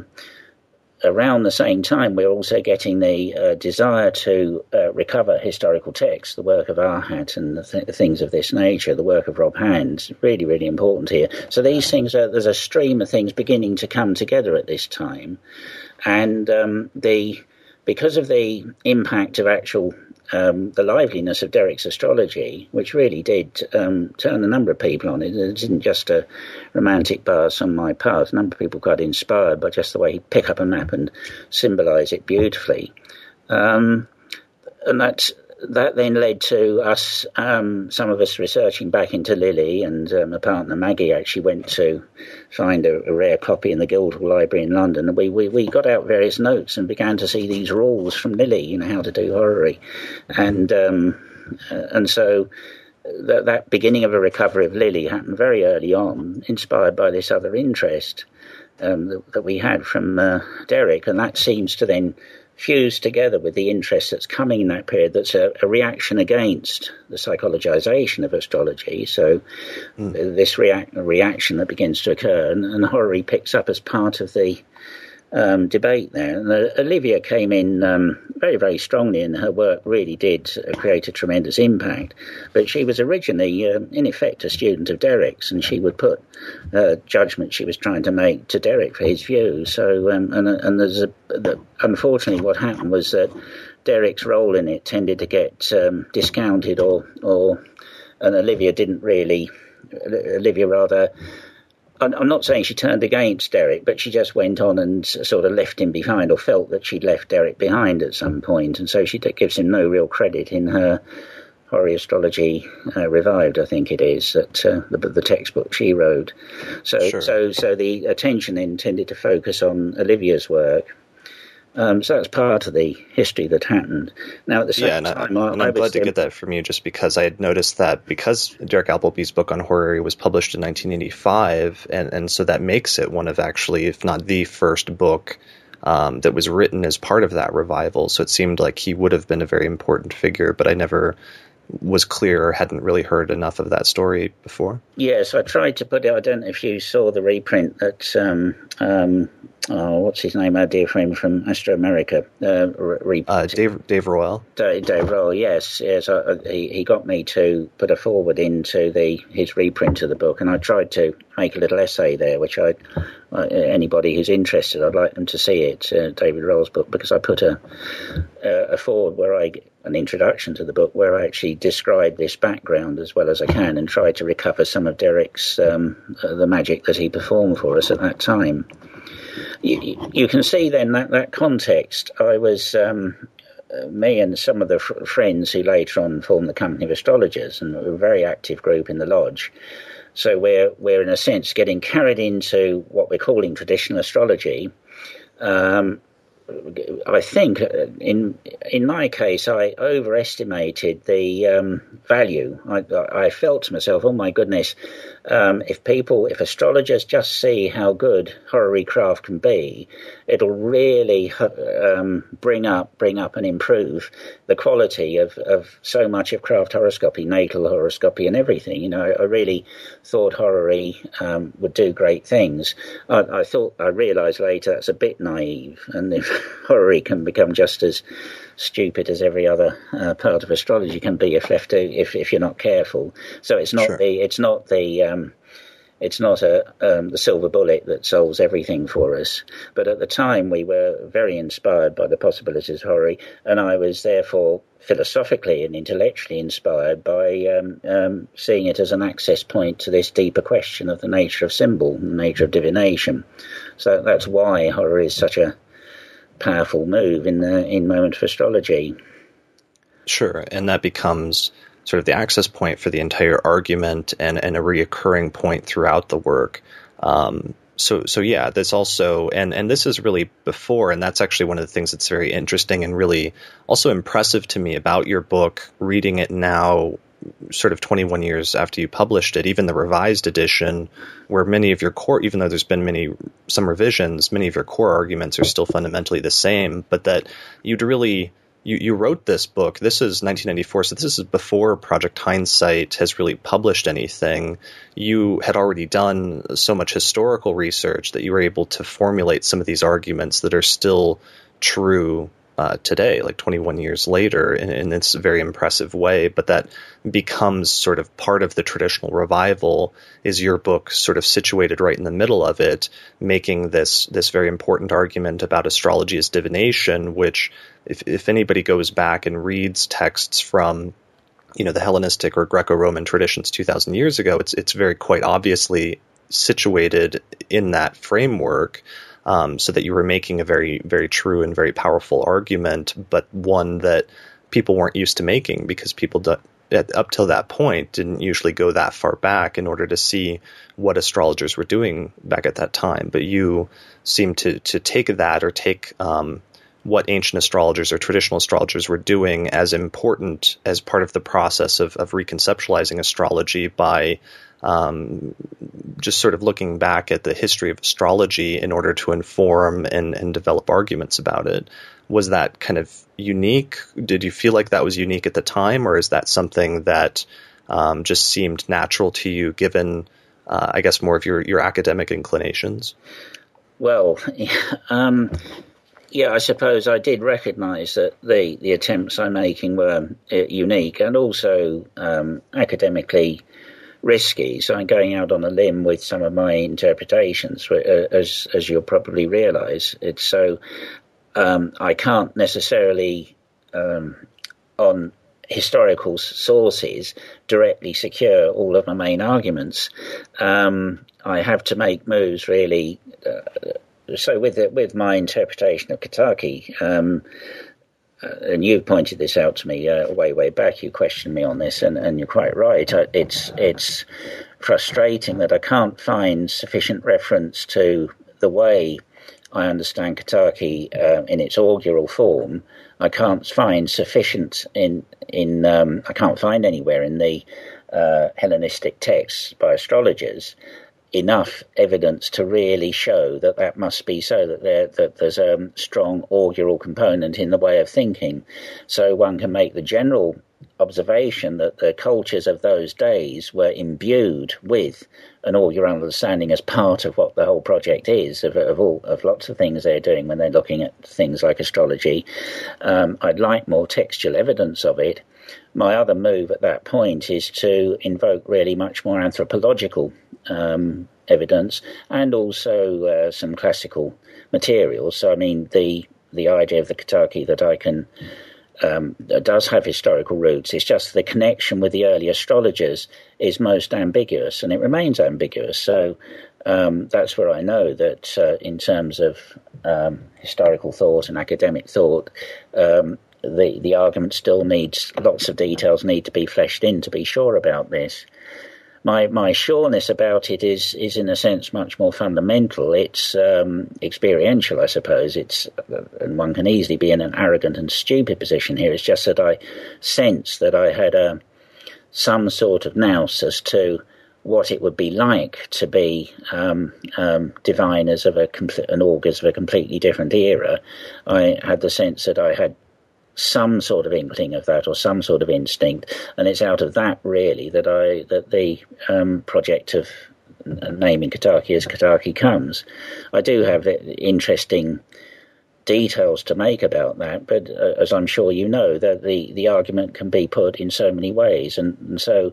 around the same time, we're also getting the desire to recover historical texts, the work of Arhat and things of this nature, the work of Rob Hand, really, really important here. So these things, there's a stream of things beginning to come together at this time. And because of the impact of actual the liveliness of Derrick's astrology, which really did turn a number of people on it. It isn't just a romantic bias on my part. A number of people got inspired by just the way he'd pick up a map and symbolise it beautifully. And that then led to us, some of us researching back into Lily, and my partner Maggie actually went to find a rare copy in the Guildhall Library in London. And we got out various notes and began to see these rules from Lily, how to do horary. And so that beginning of a recovery of Lily happened very early on, inspired by this other interest that we had from Derrick. And that seems to then fused together with the interest that's coming in that period, that's a reaction against the psychologization of astrology. So this reaction that begins to occur, and Horary picks up as part of the debate there. And Olivia came in very, very strongly, and her work really did create a tremendous impact. But she was originally, in effect, a student of Derrick's, and she would put judgment she was trying to make to Derrick for his views. So, and there's unfortunately, what happened was that Derrick's role in it tended to get discounted, and Olivia didn't really. Olivia rather. I'm not saying she turned against Derrick, but she just went on and sort of left him behind, or felt that she'd left Derrick behind at some point, and so she gives him no real credit in her Horary Astrology Revived, I think it is, that the textbook she wrote. So, sure. So the attention then tended to focus on Olivia's work. So that's part of the history that happened. Now, at the same time, I'm glad to get that from you, just because I had noticed that because Derrick Appleby's book on Horary was published in 1985, and so that makes it one of actually, if not the first book that was written as part of that revival. So it seemed like he would have been a very important figure, but I never was clear or hadn't really heard enough of that story before. Yes, I tried to put it. I don't know if you saw the reprint that what's his name? Our dear friend from Astro America. Dave Royal. Dave Royal, yes. He got me to put a forward into his reprint of the book, and I tried to make a little essay there, which anybody who's interested, I'd like them to see it, David Royal's book, because I put a forward where an introduction to the book where I actually describe this background as well as I can and try to recover some of Derrick's the magic that he performed for us at that time. You can see then that context. I was me and some of the friends who later on formed the Company of Astrologers, and a very active group in the lodge. So we're in a sense getting carried into what we're calling traditional astrology. I think in my case, I overestimated the value. I felt to myself, oh my goodness, if astrologers just see how good horary craft can be, it'll really bring up and improve the quality of so much of craft horoscopy, natal horoscopy, and everything. I really thought horary would do great things. I realised later that's a bit naive, and if horary can become just as stupid as every other part of astrology can be if left to, if you're not careful. So it's not sure. It's not the silver bullet that solves everything for us. But at the time, we were very inspired by the possibilities of horary, and I was therefore philosophically and intellectually inspired by seeing it as an access point to this deeper question of the nature of symbol, the nature of divination. So that's why horary is such a powerful move in Moment of Astrology. Sure, and that becomes sort of the access point for the entire argument and a reoccurring point throughout the work. So yeah, this also, and this is really before, and that's actually one of the things that's very interesting and really also impressive to me about your book, reading it now sort of 21 years after you published it, even the revised edition, where many of your core, even though there's been some revisions, many of your core arguments are still fundamentally the same, but that you'd really, you wrote this book. This is 1994, so this is before Project Hindsight has really published anything. You had already done so much historical research that you were able to formulate some of these arguments that are still true today, like 21 years later, in this very impressive way. But that becomes sort of part of the traditional revival, is your book sort of situated right in the middle of it, making this very important argument about astrology as divination, which if anybody goes back and reads texts from the Hellenistic or Greco-Roman traditions 2,000 years ago, it's very quite obviously situated in that framework. So that you were making a very, very true and very powerful argument, but one that people weren't used to making, because people up till that point didn't usually go that far back in order to see what astrologers were doing back at that time. But you seem to take that, or take what ancient astrologers or traditional astrologers were doing, as important as part of the process of reconceptualizing astrology by just sort of looking back at the history of astrology in order to inform and develop arguments about it. Was that kind of unique? Did you feel like that was unique at the time, or is that something that just seemed natural to you, given, I guess, more of your academic inclinations? Well, yeah, I suppose I did recognise that the attempts I'm making were unique and also academically risky. So I'm going out on a limb with some of my interpretations, as you'll probably realise. It's so I can't necessarily, on historical sources, directly secure all of my main arguments. I have to make moves, really. So with my interpretation of Kataki, and you pointed this out to me way back. You questioned me on this, and you're quite right. It's frustrating that I can't find sufficient reference to the way I understand Kataki in its augural form. I can't find sufficient I can't find anywhere in the Hellenistic texts by astrologers enough evidence to really show that must be so, that there's a strong augural component in the way of thinking. So one can make the general observation that the cultures of those days were imbued with an augural understanding as part of what the whole project is, of lots of things they're doing when they're looking at things like astrology. I'd like more textual evidence of it. My other move at that point is to invoke really much more anthropological evidence, and also some classical materials. So, I mean, the idea of the Kataki that I can does have historical roots. It's just the connection with the early astrologers is most ambiguous, and it remains ambiguous. So that's where I know that in terms of historical thought and academic thought, the argument still needs lots of details need to be fleshed in to be sure about this. My sureness about it is in a sense much more fundamental. It's experiential, I suppose. And one can easily be in an arrogant and stupid position here. It's just that I sense that I had some sort of nous as to what it would be like to be diviners of an augurs of a completely different era. I had the sense that I had some sort of inkling of that, or some sort of instinct, and it's out of that really that the project of naming Kataki as Kataki comes. I do have interesting details to make about that, but as I'm sure you know, that the argument can be put in so many ways, and so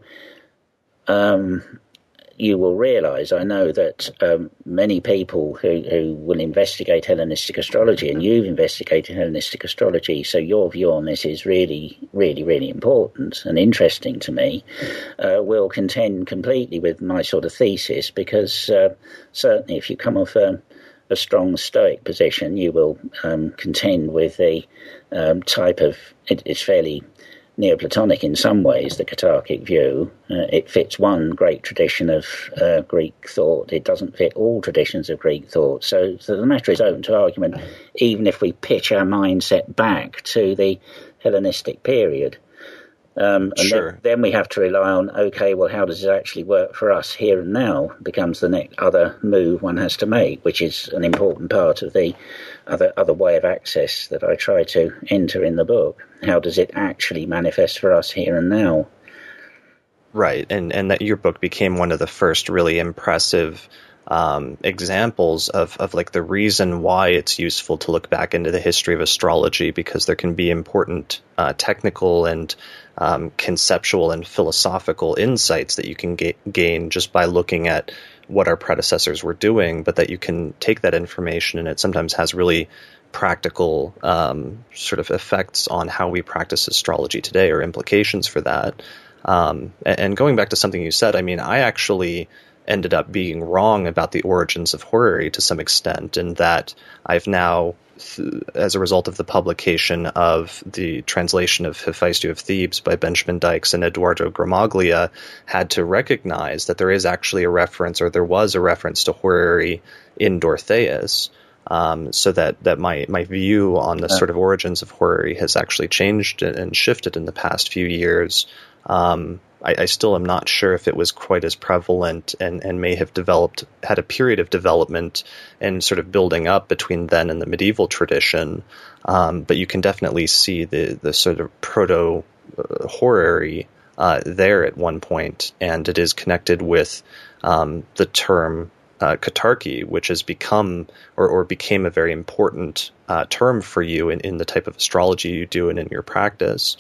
you will realise, I know, that many people who will investigate Hellenistic astrology, and you've investigated Hellenistic astrology, so your view on this is really, really, really important and interesting to me, will contend completely with my sort of thesis, because certainly if you come off a strong Stoic position, you will contend with the type of, it's fairly Neoplatonic in some ways, the Katarkic view. It fits one great tradition of Greek thought. It doesn't fit all traditions of Greek thought. So the matter is open to argument, even if we pitch our mindset back to the Hellenistic period. Sure. Then we have to rely on, okay, well, how does it actually work for us here and now? Becomes the next other move one has to make, which is an important part of the other way of access that I try to enter in the book. How does it actually manifest for us here and now? Right, and that your book became one of the first really impressive examples of like the reason why it's useful to look back into the history of astrology, because there can be important technical and conceptual and philosophical insights that you can gain just by looking at what our predecessors were doing, but that you can take that information and it sometimes has really practical sort of effects on how we practice astrology today, or implications for that. And going back to something you said, I mean, I actually ended up being wrong about the origins of horary to some extent, in that I've now, as a result of the publication of the translation of Hephaestus of Thebes by Benjamin Dykes and Eduardo Gramaglia, had to recognize that there is actually a reference, or there was a reference to horary in Dorotheus. So that my view on the sort of origins of horary has actually changed and shifted in the past few years. I still am not sure if it was quite as prevalent and may have had a period of development and sort of building up between then and the medieval tradition. But you can definitely see the sort of proto-horary there at one point, and it is connected with the term katarchy, which has become or became a very important term for you in the type of astrology you do and in your practice.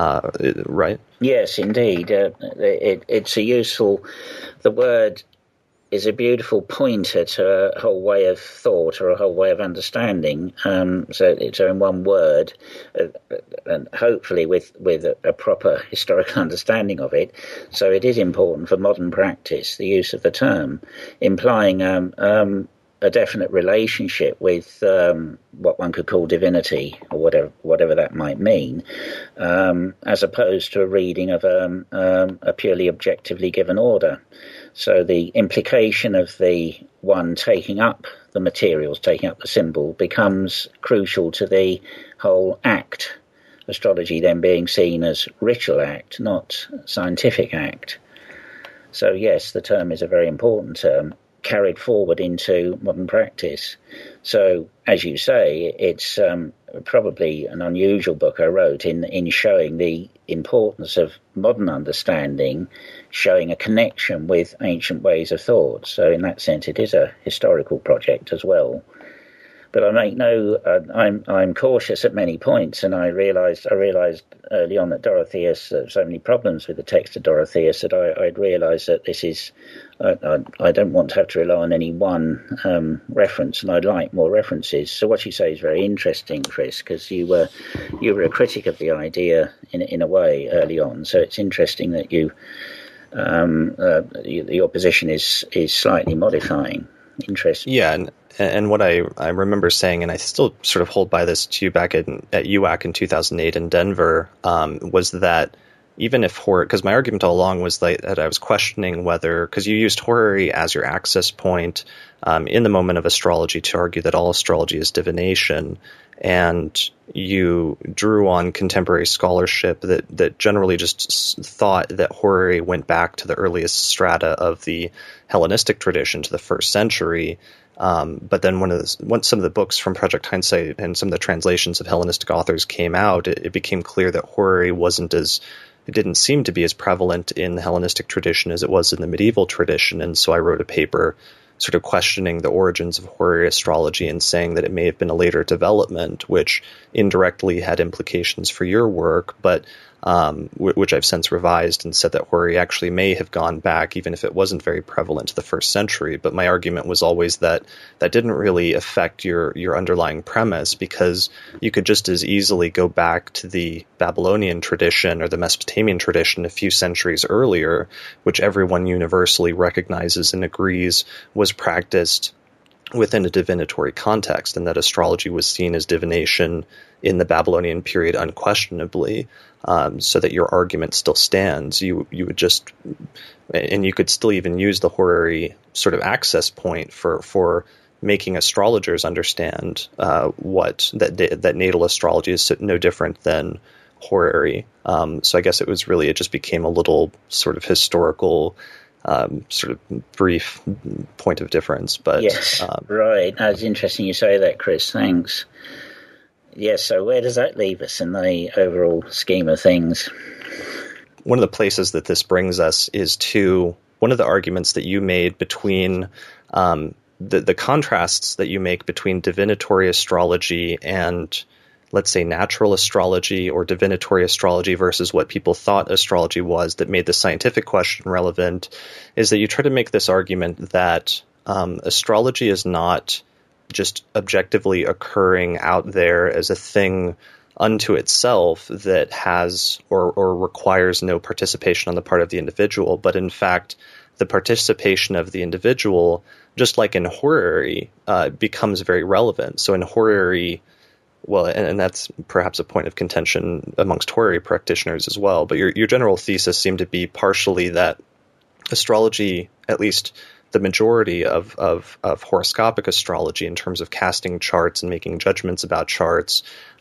Right? Yes, indeed. It's a useful. The word is a beautiful pointer to a whole way of thought or a whole way of understanding. So in one word, and hopefully with a proper historical understanding of it. So it is important for modern practice, the use of the term, implying a definite relationship with what one could call divinity, or whatever that might mean, as opposed to a reading of a purely objectively given order. So the implication of the one taking up the materials, taking up the symbol, becomes crucial to the whole act. Astrology then being seen as ritual act, not scientific act. So yes, the term is a very important term, carried forward into modern practice. So, as you say, it's probably an unusual book I wrote in showing the importance of modern understanding, showing a connection with ancient ways of thought. So in that sense, it is a historical project as well. But I make I'm cautious at many points, and I realised early on that Dorotheus, so many problems with the text of Dorotheus, that I'd realised that this is, I don't want to have to rely on any one reference, and I'd like more references. So what you say is very interesting, Chris, because you were a critic of the idea in a way early on. So it's interesting that your position is slightly modifying. Interesting. Yeah, and what I remember saying, and I still sort of hold by this to you back at UAC in 2008 in Denver, was that even if horary, because my argument all along was that I was questioning whether, because you used horary as your access point in the moment of astrology to argue that all astrology is divination, and you drew on contemporary scholarship that generally just thought that horary went back to the earliest strata of the Hellenistic tradition, to the first century. But then once some of the books from Project Hindsight and some of the translations of Hellenistic authors came out, it became clear that horary it didn't seem to be as prevalent in the Hellenistic tradition as it was in the medieval tradition. And so I wrote a paper sort of questioning the origins of horary astrology and saying that it may have been a later development, which indirectly had implications for your work, but which I've since revised and said that horary actually may have gone back, even if it wasn't very prevalent, to the first century. But my argument was always that didn't really affect your underlying premise, because you could just as easily go back to the Babylonian tradition or the Mesopotamian tradition a few centuries earlier, which everyone universally recognizes and agrees was practiced within a divinatory context, and that astrology was seen as divination in the Babylonian period unquestionably, so that your argument still stands. You would just, and you could still even use the horary sort of access point for making astrologers understand that natal astrology is no different than horary. So I guess it just became a little sort of historical, sort of brief point of difference. But yes, right. That's interesting you say that, Chris. Thanks. Yes, so where does that leave us in the overall scheme of things? One of the places that this brings us is to one of the arguments that you made between the contrasts that you make between divinatory astrology and, let's say, natural astrology or divinatory astrology versus what people thought astrology was that made the scientific question relevant, is that you try to make this argument that astrology is not just objectively occurring out there as a thing unto itself that has or requires no participation on the part of the individual, but in fact, the participation of the individual, just like in horary, becomes very relevant. So in horary, well, and that's perhaps a point of contention amongst horary practitioners as well, but your general thesis seemed to be partially that astrology, at least the majority of horoscopic astrology in terms of casting charts and making judgments about charts,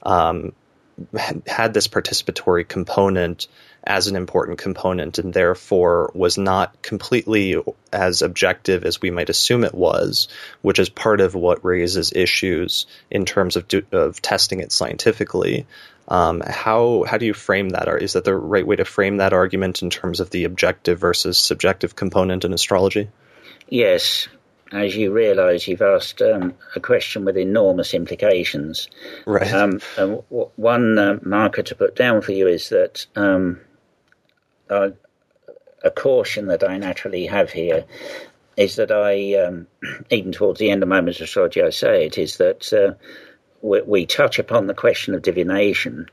had this participatory component as an important component, and therefore was not completely as objective as we might assume it was, which is part of what raises issues in terms of testing it scientifically. How do you frame that? Or is that the right way to frame that argument in terms of the objective versus subjective component in astrology? Yes. As you realise, you've asked a question with enormous implications. Right. One marker to put down for you is that a caution that I naturally have here is that I, even towards the end of Moments of Astrology, I say it, is that we touch upon the question of divination,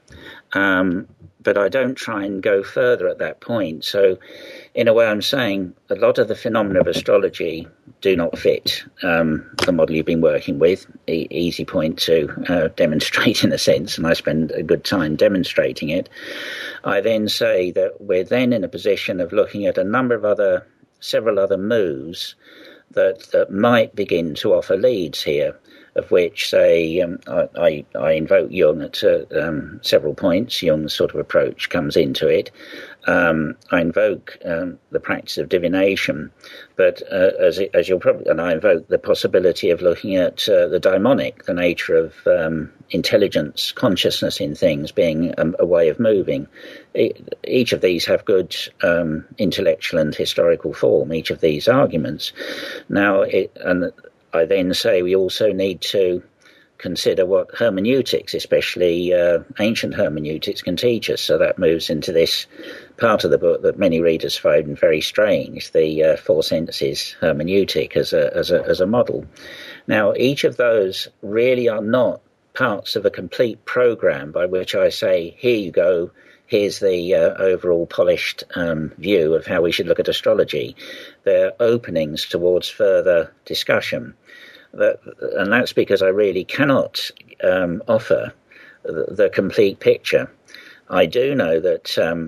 but I don't try and go further at that point. So, in a way, I'm saying a lot of the phenomena of astrology do not fit the model you've been working with. Easy point to demonstrate in a sense, and I spend a good time demonstrating it. I then say that we're then in a position of looking at several other moves that might begin to offer leads here, of which, say, I invoke Jung at several points. Jung's sort of approach comes into it. I invoke the practice of divination, but as you'll probably, and I invoke the possibility of looking at the daimonic, the nature of intelligence, consciousness in things being a way of moving. Each of these have good intellectual and historical form, each of these arguments. Now, I then say we also need to consider what hermeneutics, especially ancient hermeneutics, can teach us. So that moves into this part of the book that many readers find very strange, the Four Senses hermeneutic as a model. Now, each of those really are not parts of a complete program by which I say, here you go, here's the overall polished view of how we should look at astrology. They're openings towards further discussion. And that's because I really cannot offer the complete picture. I do know that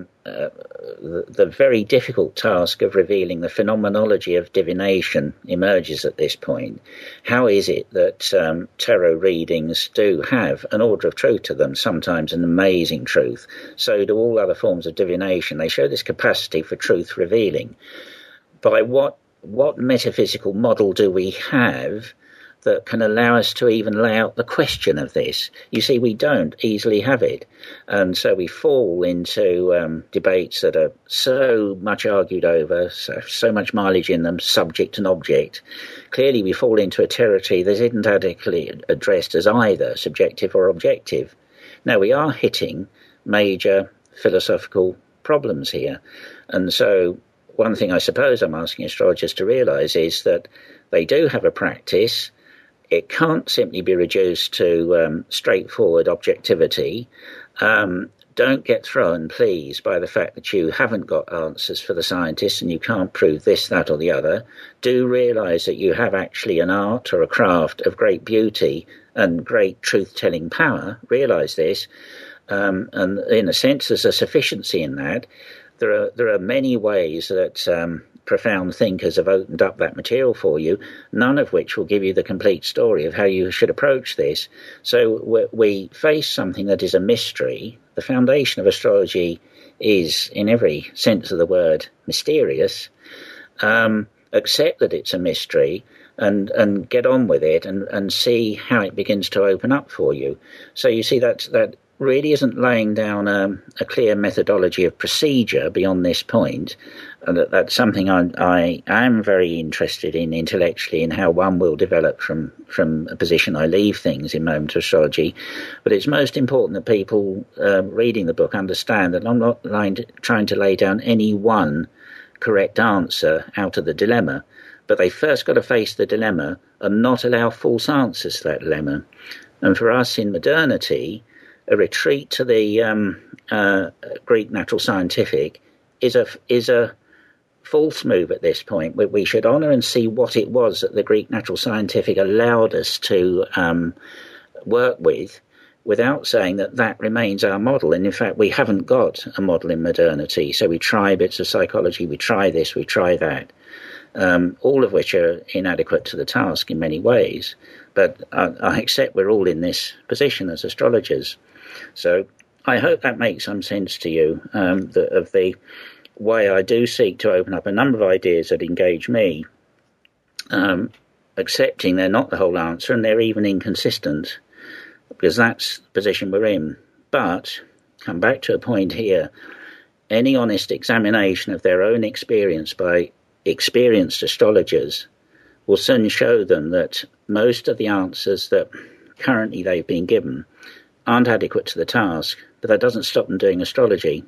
the very difficult task of revealing the phenomenology of divination emerges at this point. How is it that tarot readings do have an order of truth to them, sometimes an amazing truth? So do all other forms of divination. They show this capacity for truth revealing. By what metaphysical model do we have that can allow us to even lay out the question of this? You see, we don't easily have it. And so we fall into debates that are so much argued over, so much mileage in them, subject and object. Clearly, we fall into a territory that isn't adequately addressed as either subjective or objective. Now, we are hitting major philosophical problems here. And so one thing I suppose I'm asking astrologers to realise is that they do have a practice. It can't simply be reduced to straightforward objectivity. Don't get thrown, please, by the fact that you haven't got answers for the scientists and you can't prove this, that, or the other. Do realise that you have actually an art or a craft of great beauty and great truth-telling power. Realise this. And in a sense, there's a sufficiency in that. There are many ways that profound thinkers have opened up that material for you, none of which will give you the complete story of how you should approach this. So we face something that is a mystery, the foundation of astrology is, in every sense of the word, mysterious, accept that it's a mystery and get on with it and see how it begins to open up for you. So you see that really isn't laying down a clear methodology of procedure beyond this point. And that's something I am very interested in intellectually, in how one will develop from a position I leave things in Moment of Astrology. But it's most important that people reading the book understand that I'm not trying to lay down any one correct answer out of the dilemma, but they first got to face the dilemma and not allow false answers to that dilemma. And for us in modernity, a retreat to the Greek natural scientific is a false move at this point. We should honour and see what it was that the Greek natural scientific allowed us to work with, without saying that remains our model. And in fact, we haven't got a model in modernity. So we try bits of psychology, we try this, we try that, all of which are inadequate to the task in many ways. But I accept we're all in this position as astrologers. So I hope that makes some sense to you, of the way I do seek to open up a number of ideas that engage me, accepting they're not the whole answer and they're even inconsistent, because that's the position we're in. But, come back to a point here, any honest examination of their own experience by experienced astrologers will soon show them that most of the answers that currently they've been given aren't adequate to the task, but that doesn't stop them doing astrology.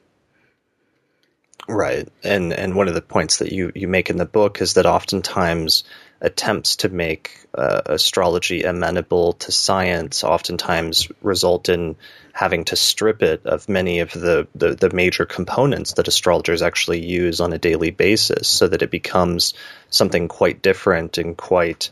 Right. And one of the points that you make in the book is that oftentimes attempts to make astrology amenable to science oftentimes result in having to strip it of many of the major components that astrologers actually use on a daily basis, so that it becomes something quite different and quite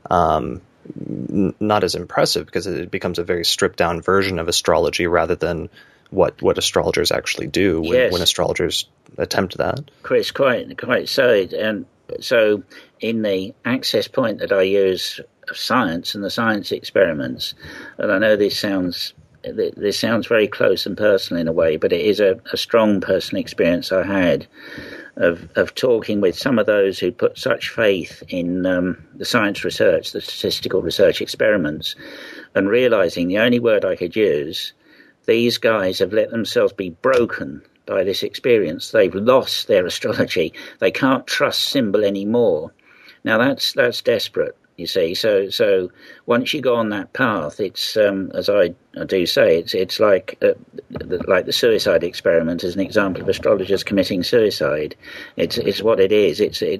not as impressive, because it becomes a very stripped down version of astrology rather than what astrologers actually do when astrologers attempt that. Chris, quite so. And so in the access point that I use of science and the science experiments, and I know this sounds very close and personal in a way, but it is a strong personal experience I had of talking with some of those who put such faith in the science research, the statistical research experiments, and realizing the only word I could use, these guys have let themselves be broken by this experience. They've lost their astrology. They can't trust symbol anymore. Now that's desperate, you see. So once you go on that path, it's as I do say, it's like the suicide experiment as an example of astrologers committing suicide. It's what it is.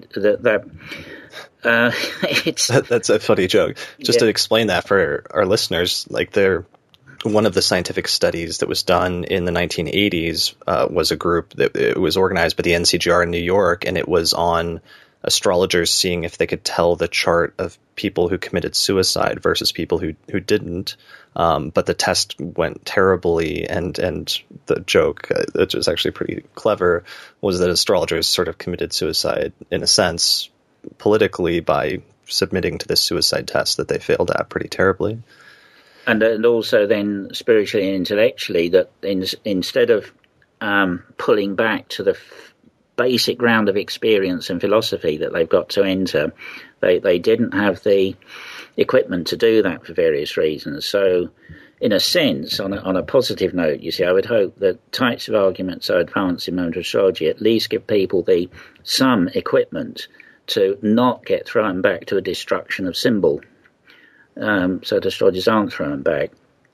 That's a funny joke. Just to explain that for our listeners, like one of the scientific studies that was done in the 1980s was a group that it was organized by the NCGR in New York, and it was on astrologers seeing if they could tell the chart of people who committed suicide versus people who didn't. But the test went terribly, and the joke, which was actually pretty clever, was that astrologers sort of committed suicide in a sense politically by submitting to this suicide test that they failed at pretty terribly. And also then spiritually and intellectually, that instead of pulling back to the basic ground of experience and philosophy that they've got to enter, they didn't have the equipment to do that for various reasons. So in a sense, on a positive note, you see, I would hope that types of arguments I advance in Moment of Astrology at least give people some equipment to not get thrown back to a destruction of symbol. So the astrologers aren't thrown back.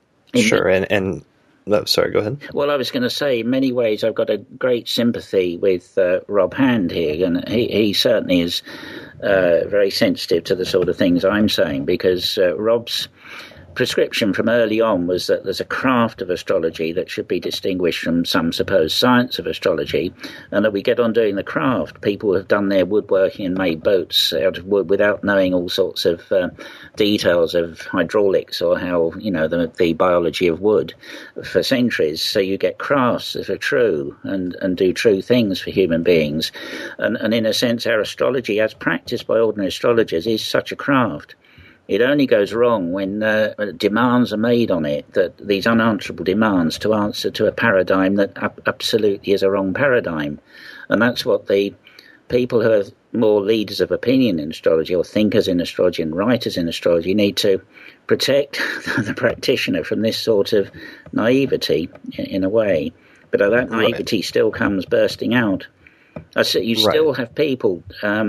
Sorry, go ahead. Well, I was going to say, in many ways, I've got a great sympathy with Rob Hand here, and he certainly is very sensitive to the sort of things I'm saying, because Rob's prescription from early on was that there's a craft of astrology that should be distinguished from some supposed science of astrology, and that we get on doing the craft. People have done their woodworking and made boats out of wood without knowing all sorts of details of hydraulics or how, the biology of wood for centuries. So you get crafts that are true and do true things for human beings. And in a sense, our astrology, as practiced by ordinary astrologers, is such a craft. It only goes wrong when demands are made on it, that these unanswerable demands to answer to a paradigm that absolutely is a wrong paradigm. And that's what the people who are more leaders of opinion in astrology, or thinkers in astrology and writers in astrology, need to protect the practitioner from this sort of naivety in a way. But that naivety still comes bursting out. You still have people...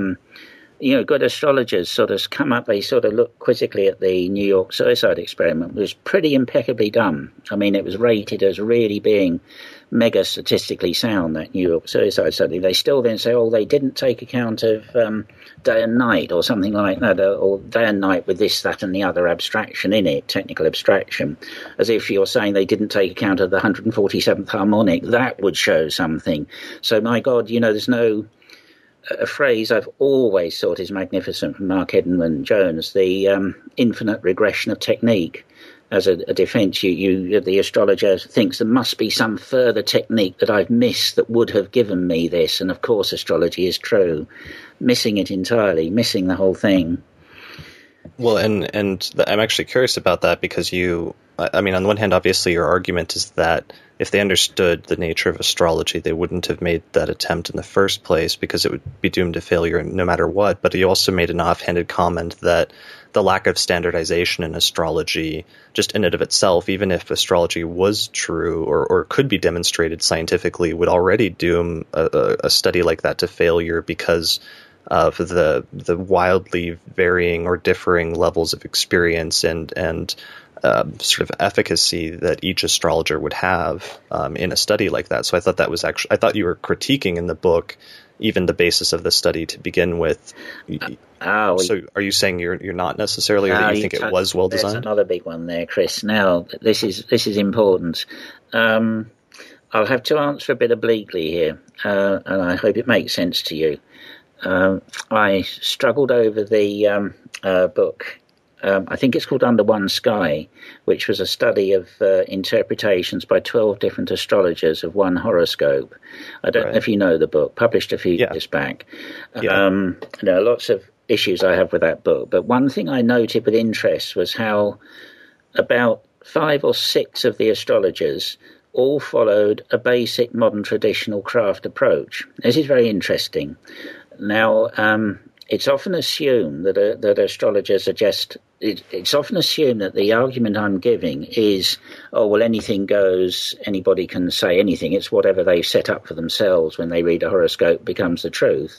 good astrologers sort of come up, they sort of look quizzically at the New York suicide experiment. It was pretty impeccably done. I mean, it was rated as really being mega statistically sound, that New York suicide study. They still then say, they didn't take account of day and night or something like that, or day and night with this, that and the other abstraction in it, technical abstraction, as if you're saying they didn't take account of the 147th harmonic. That would show something. So, my God, there's no... A phrase I've always thought is magnificent from Mark Edmund Jones, the infinite regression of technique. As a defence, the astrologer thinks there must be some further technique that I've missed that would have given me this. And of course, astrology is true. Missing it entirely, missing the whole thing. Well, and I'm actually curious about that because on the one hand, obviously your argument is that if they understood the nature of astrology, they wouldn't have made that attempt in the first place because it would be doomed to failure no matter what. But you also made an offhanded comment that the lack of standardization in astrology, just in and of itself, even if astrology was true or could be demonstrated scientifically, would already doom a study like that to failure because of the wildly varying or differing levels of experience and sort of efficacy that each astrologer would have in a study like that. So I thought I thought you were critiquing in the book even the basis of the study to begin with. So are you saying you're not necessarily, or that you think it was well designed? There's another big one there, Chris. Now, this is important. I'll have to answer a bit obliquely here, and I hope it makes sense to you. I struggled over the book. I think it's called Under One Sky, which was a study of interpretations by 12 different astrologers of one horoscope. I don't know if you know the book, published a few years back. There are lots of issues I have with that book, but one thing I noted with interest was how about 5 or 6 of the astrologers all followed a basic modern traditional craft approach. This is very interesting. Now, it's often assumed that astrologers are just... It's often assumed that the argument I'm giving is, anything goes, anybody can say anything. It's whatever they set up for themselves when they read a horoscope becomes the truth.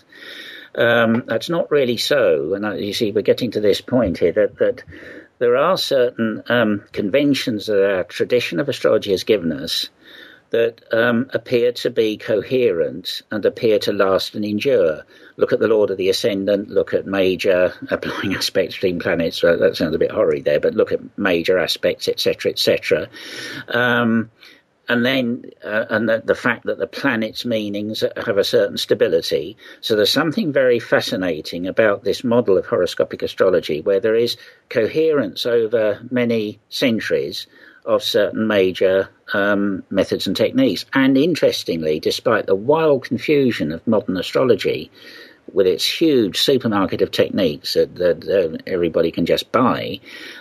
That's not really so. And you see, we're getting to this point here that there are certain conventions that our tradition of astrology has given us that appear to be coherent and appear to last and endure. Look at the Lord of the Ascendant, look at major applying aspects between planets. Well, that sounds a bit horrid there, but look at major aspects, etc., etc. And then the fact that the planets' meanings have a certain stability. So there's something very fascinating about this model of horoscopic astrology where there is coherence over many centuries of certain major methods and techniques. And interestingly, despite the wild confusion of modern astrology, with its huge supermarket of techniques that everybody can just buy,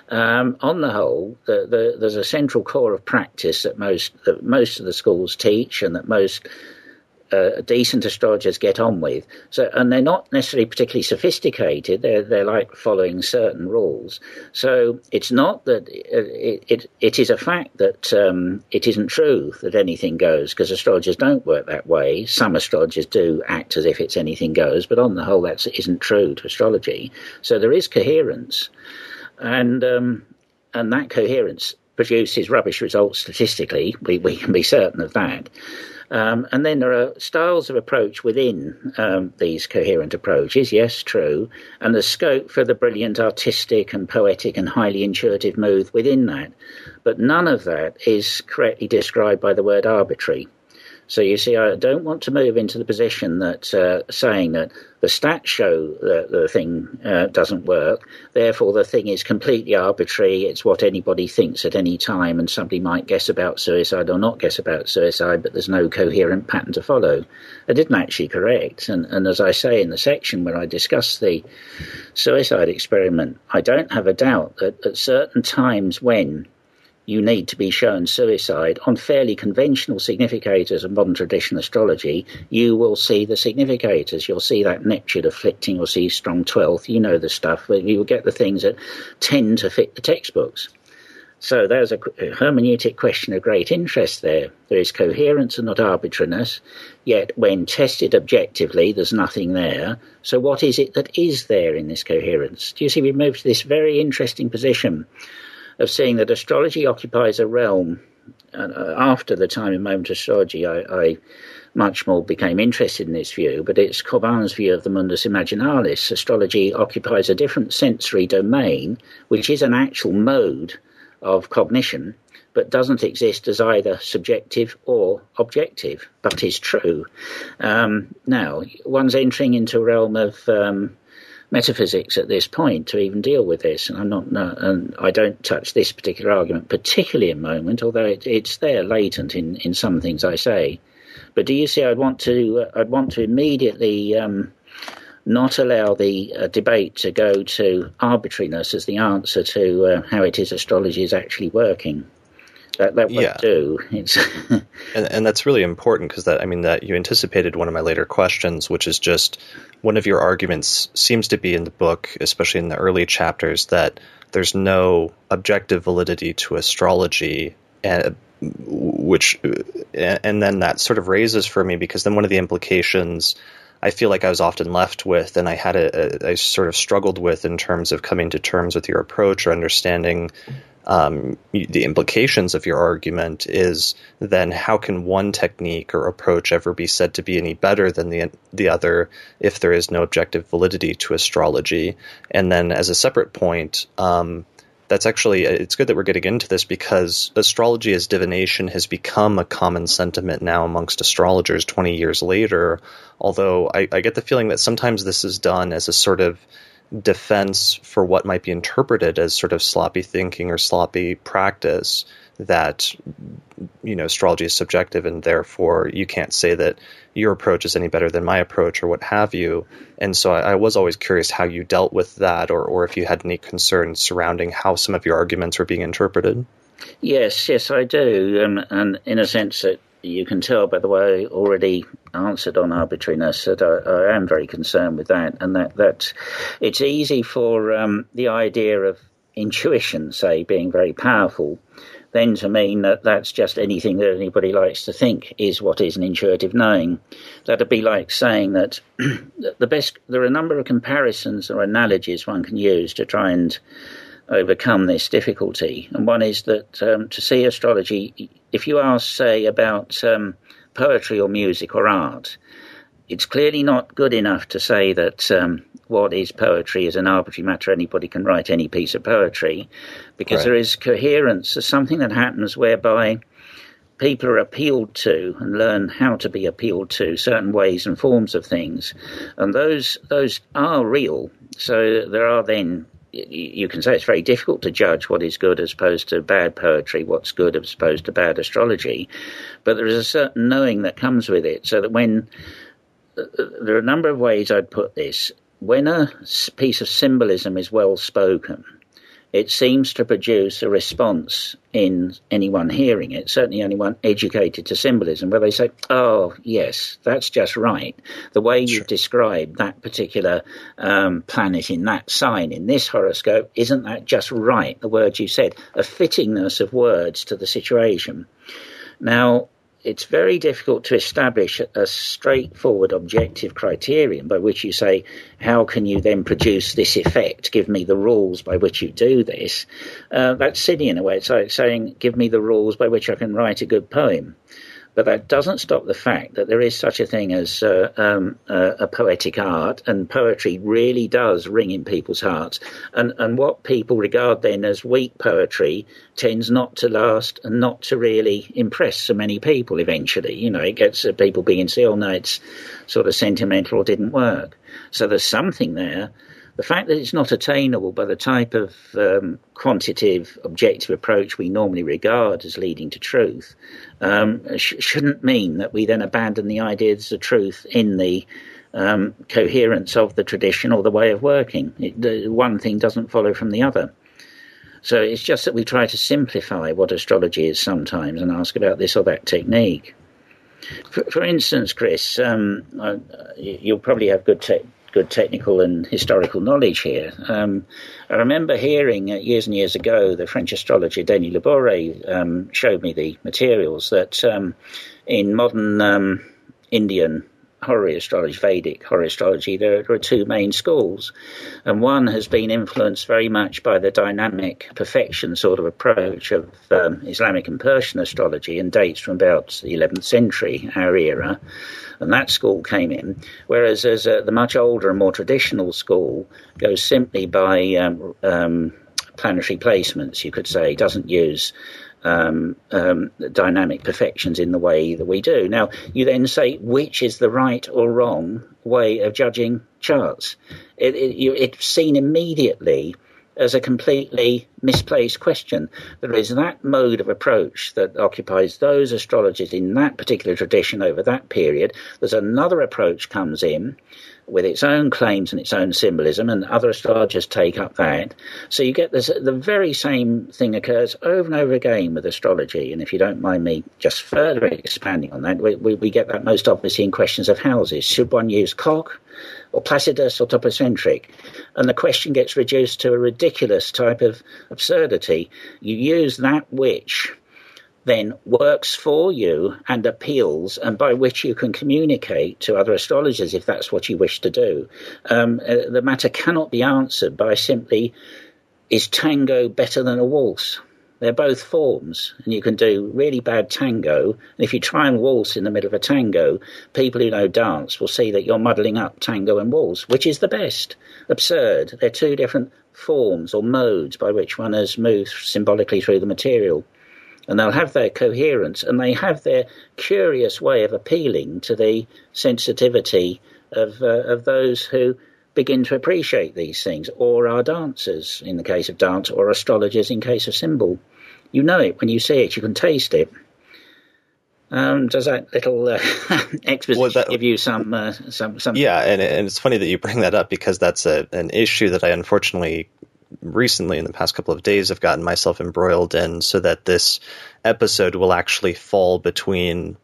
on the whole, there's a central core of practice that most of the schools teach and that most decent astrologers get on with. So, and they're not necessarily particularly sophisticated. They're like following certain rules. So it's not that it is a fact that it isn't true that anything goes, because astrologers don't work that way. Some astrologers do act as if it's anything goes, but on the whole, that isn't true to astrology. So there is coherence, and that coherence produces rubbish results statistically. We can be certain of that. And then there are styles of approach within these coherent approaches, yes, true, and there's scope for the brilliant artistic and poetic and highly intuitive move within that. But none of that is correctly described by the word arbitrary. So you see, I don't want to move into the position that saying that the stats show that the thing doesn't work, therefore the thing is completely arbitrary, it's what anybody thinks at any time, and somebody might guess about suicide or not guess about suicide, but there's no coherent pattern to follow. I didn't actually correct, and as I say in the section where I discuss the suicide experiment, I don't have a doubt that at certain times when you need to be shown suicide on fairly conventional significators of modern traditional astrology, you will see the significators. You'll see that Neptune afflicting, you'll see strong 12th, you know the stuff, but you will get the things that tend to fit the textbooks. So there's a hermeneutic question of great interest there. There is coherence and not arbitrariness, yet when tested objectively, there's nothing there. So what is it that is there in this coherence? Do you see, we move to this very interesting position of seeing that astrology occupies a realm. After the time of moment astrology, I much more became interested in this view, but it's Corbin's view of the mundus imaginalis. Astrology occupies a different sensory domain, which is an actual mode of cognition, but doesn't exist as either subjective or objective, but is true. Now, one's entering into a realm of metaphysics at this point to even deal with this, and I don't touch this particular argument particularly in moment, although it's there latent in some things I say. But do you see, I'd want to immediately not allow the debate to go to arbitrariness as the answer to how it is astrology is actually working. That won't do. It's and that's really important because that you anticipated one of my later questions, which is just one of your arguments seems to be in the book, especially in the early chapters, that there's no objective validity to astrology, and then that sort of raises for me, because then one of the implications I feel like I was often left with, and I sort of struggled with in terms of coming to terms with your approach or understanding the implications of your argument, is then how can one technique or approach ever be said to be any better than the other if there is no objective validity to astrology? And then as a separate point, that's actually, it's good that we're getting into this, because astrology as divination has become a common sentiment now amongst astrologers 20 years later, although I get the feeling that sometimes this is done as a sort of defense for what might be interpreted as sort of sloppy thinking or sloppy practice, that astrology is subjective and therefore you can't say that your approach is any better than my approach or what have you. And so I was always curious how you dealt with that, or if you had any concerns surrounding how some of your arguments were being interpreted. Yes, I do, and in a sense that you can tell by the way I already answered on arbitrariness that I am very concerned with that, and that it's easy for the idea of intuition, say, being very powerful, then to mean that that's just anything that anybody likes to think is what is an intuitive knowing. That'd be like saying that there are a number of comparisons or analogies one can use to try and overcome this difficulty. And one is that to see astrology, if you ask, say, about poetry or music or art, it's clearly not good enough to say that what is poetry is an arbitrary matter. Anybody can write any piece of poetry, because right. There is coherence. There's something that happens whereby people are appealed to and learn how to be appealed to, certain ways and forms of things. And those are real. So there are then, you can say it's very difficult to judge what is good as opposed to bad poetry, what's good as opposed to bad astrology. But there is a certain knowing that comes with it, so that when there are a number of ways I'd put this. When a piece of symbolism is well spoken, it seems to produce a response in anyone hearing it, certainly anyone educated to symbolism, where they say, oh, yes, that's just right. The way you've described that particular planet in that sign, in this horoscope, isn't that just right, the words you said? A fittingness of words to the situation. Now, it's very difficult to establish a straightforward objective criterion by which you say, how can you then produce this effect? Give me the rules by which you do this. That's silly in a way. It's like saying, give me the rules by which I can write a good poem. But that doesn't stop the fact that there is such a thing as a poetic art, and poetry really does ring in people's hearts. And what people regard then as weak poetry tends not to last and not to really impress so many people eventually. You know, it gets people beginning to say, oh, no, it's sort of sentimental or didn't work. So there's something there. The fact that it's not attainable by the type of quantitative, objective approach we normally regard as leading to truth shouldn't mean that we then abandon the ideas of truth in the coherence of the tradition or the way of working. The one thing doesn't follow from the other. So it's just that we try to simplify what astrology is sometimes and ask about this or that technique. For instance, Chris, you'll probably have good technical and historical knowledge here. I remember hearing years and years ago the French astrologer Denis Labouré showed me the materials that in modern Indian horary astrology, Vedic horary astrology, there are two main schools, and one has been influenced very much by the dynamic perfection sort of approach of Islamic and Persian astrology and dates from about the 11th century, our era, and that school came in, whereas the much older and more traditional school goes simply by planetary placements, you could say, doesn't use dynamic perfections in the way that we do. Now, you then say, which is the right or wrong way of judging charts? It's seen immediately as a completely misplaced question. There is that mode of approach that occupies those astrologers in that particular tradition over that period. There's another approach comes in with its own claims and its own symbolism, and other astrologers take up that. So you get this, the very same thing occurs over and over again with astrology. And if you don't mind me just further expanding on that, we get that most obviously in questions of houses. Should one use Koch or Placidus or topocentric? And the question gets reduced to a ridiculous type of absurdity. You use that which then works for you and appeals, and by which you can communicate to other astrologers if that's what you wish to do. The matter cannot be answered by simply, is tango better than a waltz? They're both forms, and you can do really bad tango, and if you try and waltz in the middle of a tango, people who know dance will see that you're muddling up tango and waltz. Which is the best? Absurd. They're two different forms or modes by which one has moved symbolically through the material. And they'll have their coherence, and they have their curious way of appealing to the sensitivity of those who begin to appreciate these things, or are dancers in the case of dance, or astrologers in case of symbol. You know it when you see it. You can taste it. Does that little exposition give you some? Yeah, and it's funny that you bring that up, because that's an issue that I unfortunately recently in the past couple of days have gotten myself embroiled in, so that this episode will actually fall between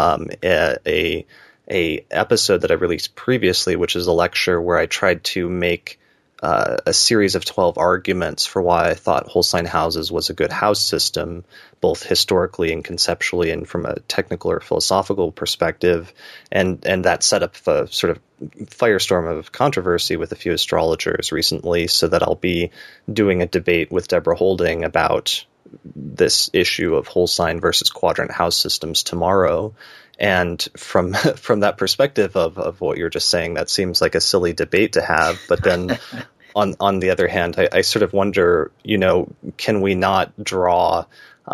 a episode that I released previously, which is a lecture where I tried to make a series of 12 arguments for why I thought whole sign houses was a good house system, both historically and conceptually and from a technical or philosophical perspective. And that set up a sort of firestorm of controversy with a few astrologers recently, so that I'll be doing a debate with Deborah Holding about this issue of whole sign versus quadrant house systems tomorrow. And from that perspective of what you're just saying, that seems like a silly debate to have. But then on the other hand, I sort of wonder, can we not draw,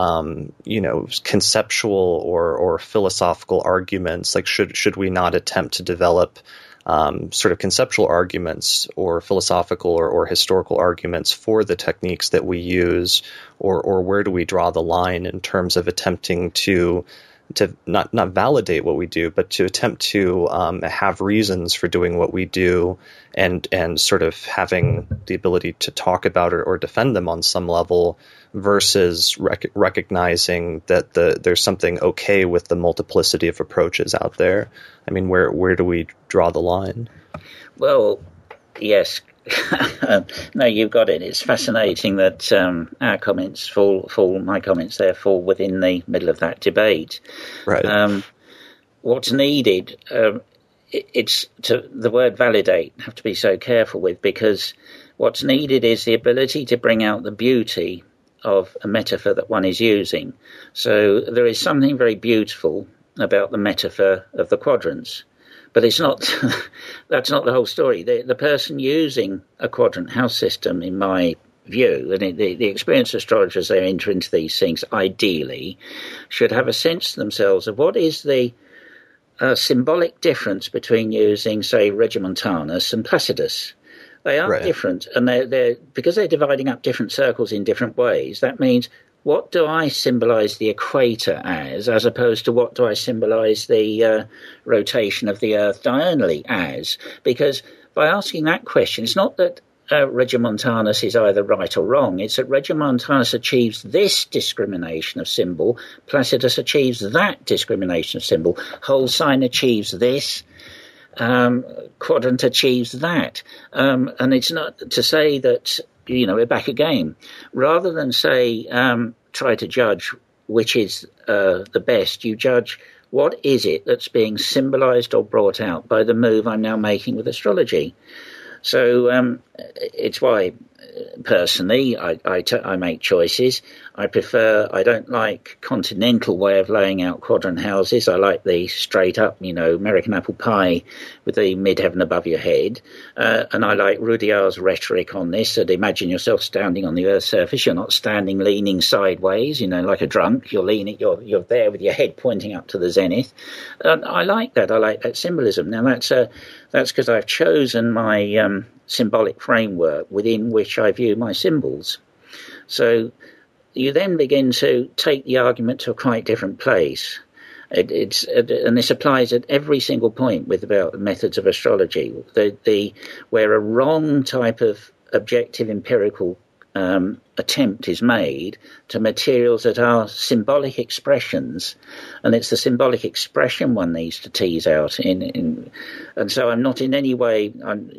conceptual or philosophical arguments? Like, should we not attempt to develop sort of conceptual arguments or philosophical or historical arguments for the techniques that we use, or where do we draw the line in terms of attempting to not validate what we do, but to attempt to have reasons for doing what we do, and sort of having the ability to talk about or defend them on some level, versus recognizing that there's something okay with the multiplicity of approaches out there. I mean, where do we draw the line? Well, yes. No, you've got it. It's fascinating that our comments my comments there fall within the middle of that debate. Right. What's needed, it's to the word validate, have to be so careful with, because what's needed is the ability to bring out the beauty of a metaphor that one is using. So there is something very beautiful about the metaphor of the quadrants. But it's not. That's not the whole story. The person using a quadrant house system, in my view, and the experienced astrologers they enter into these things ideally should have a sense to themselves of what is the symbolic difference between using, say, Regiomontanus and Placidus. They are different, and they're because they're dividing up different circles in different ways. That means, what do I symbolise the equator as opposed to what do I symbolise the rotation of the Earth diurnally as? Because by asking that question, it's not that Regiomontanus is either right or wrong. It's that Regiomontanus achieves this discrimination of symbol, Placidus achieves that discrimination of symbol, whole sign achieves this, quadrant achieves that. And it's not to say that, we're back again. Rather than say, try to judge which is the best, you judge what is it that's being symbolised or brought out by the move I'm now making with astrology. So it's why, personally, I make choices. I don't like continental way of laying out quadrant houses. I like the straight up, American apple pie with the midheaven above your head. And I like Rudyard's rhetoric on this, that imagine yourself standing on the Earth's surface. You're not standing leaning sideways, like a drunk. You're you're there with your head pointing up to the zenith. I like that. I like that symbolism. Now that's because I've chosen my symbolic framework within which I view my symbols. So you then begin to take the argument to a quite different place. And this applies at every single point about methods of astrology. Where a wrong type of objective empirical attempt is made to materials that are symbolic expressions, and it's the symbolic expression one needs to tease out and so I'm not in any way,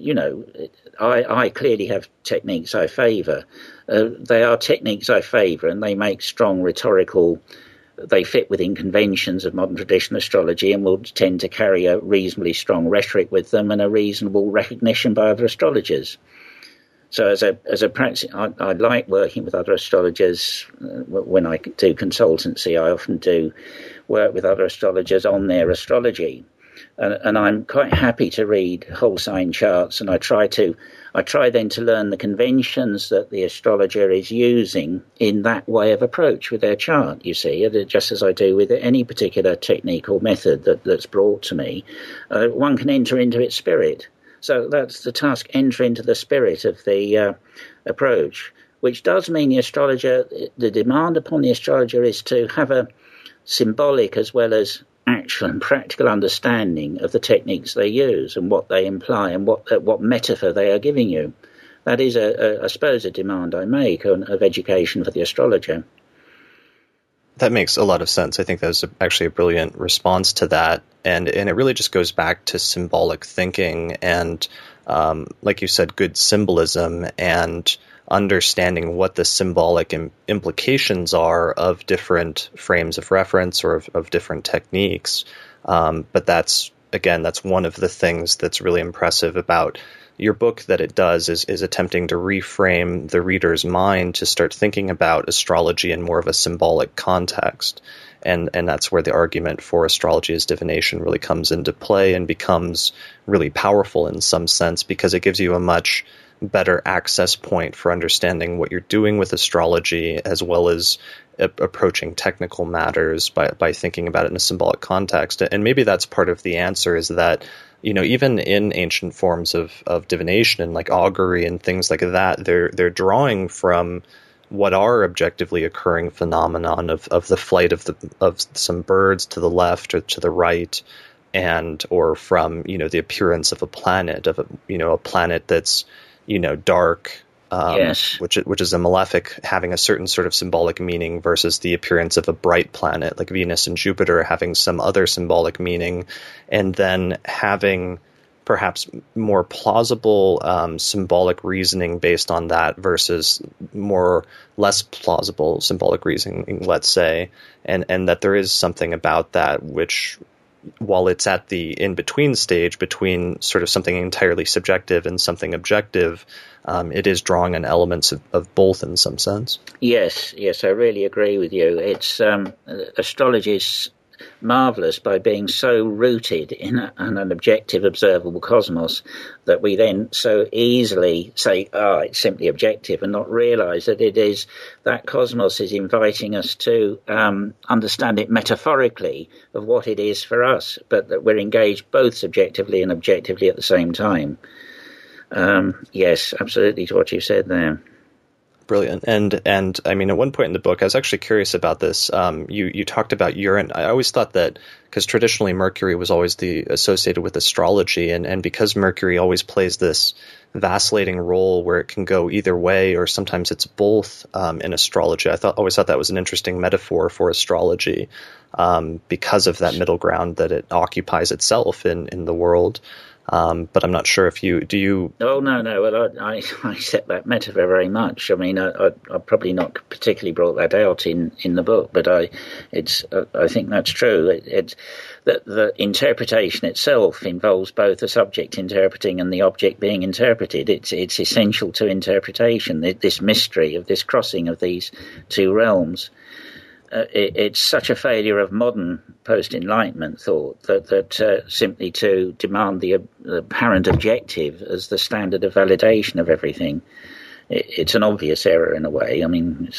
I clearly have techniques I favour. They are techniques I favour, and they make strong rhetorical, they fit within conventions of modern traditional astrology and will tend to carry a reasonably strong rhetoric with them and a reasonable recognition by other astrologers. So as a practice, I like working with other astrologers. When I do consultancy, I often do work with other astrologers on their astrology. And I'm quite happy to read whole sign charts, and I try then to learn the conventions that the astrologer is using in that way of approach with their chart, you see, just as I do with any particular technique or method that's brought to me. One can enter into its spirit. So that's the task, enter into the spirit of the approach, which does mean the demand upon the astrologer is to have a symbolic as well as actual and practical understanding of the techniques they use and what they imply and what metaphor they are giving you. That is, I suppose, a demand I make of education for the astrologer. That makes a lot of sense. I think that's actually a brilliant response to that. And it really just goes back to symbolic thinking and, like you said, good symbolism and understanding what the symbolic implications are of different frames of reference or of different techniques. But that's one of the things that's really impressive about your book, that it does is attempting to reframe the reader's mind to start thinking about astrology in more of a symbolic context. And that's where the argument for astrology as divination really comes into play and becomes really powerful in some sense, because it gives you a much better access point for understanding what you're doing with astrology, as well as approaching technical matters by thinking about it in a symbolic context. And maybe that's part of the answer, is that, even in ancient forms of divination and like augury and things like that, they're drawing from what are objectively occurring phenomenon of the flight of some birds to the left or to the right, or from the appearance of a planet, a planet that's dark, yes, which is a malefic, having a certain sort of symbolic meaning, versus the appearance of a bright planet like Venus and Jupiter having some other symbolic meaning, and then having perhaps more plausible symbolic reasoning based on that versus less plausible symbolic reasoning, let's say, and that there is something about that which, while it's at the in-between stage between sort of something entirely subjective and something objective, it is drawing on elements of both in some sense. Yes, I really agree with you. It's astrology is marvellous by being so rooted in an objective, observable cosmos that we then so easily say, it's simply objective, and not realise that it is that cosmos is inviting us to understand it metaphorically of what it is for us, but that we're engaged both subjectively and objectively at the same time. Yes, absolutely to what you said there. Brilliant. And I mean, at one point in the book, I was actually curious about this. You talked about Uranus. I always thought that because traditionally Mercury was always associated with astrology, and because Mercury always plays this vacillating role where it can go either way, or sometimes it's both in astrology. I always thought that was an interesting metaphor for astrology because of that middle ground that it occupies itself in the world. But I'm not sure if do you... Oh, no. Well, I accept that metaphor very much. I mean, I probably not particularly brought that out in the book, but I think that's true. It's that the interpretation itself involves both the subject interpreting and the object being interpreted. It's essential to interpretation, this mystery of this crossing of these two realms. It's such a failure of modern post-Enlightenment thought that simply to demand the apparent objective as the standard of validation of everything, it's an obvious error in a way. I mean,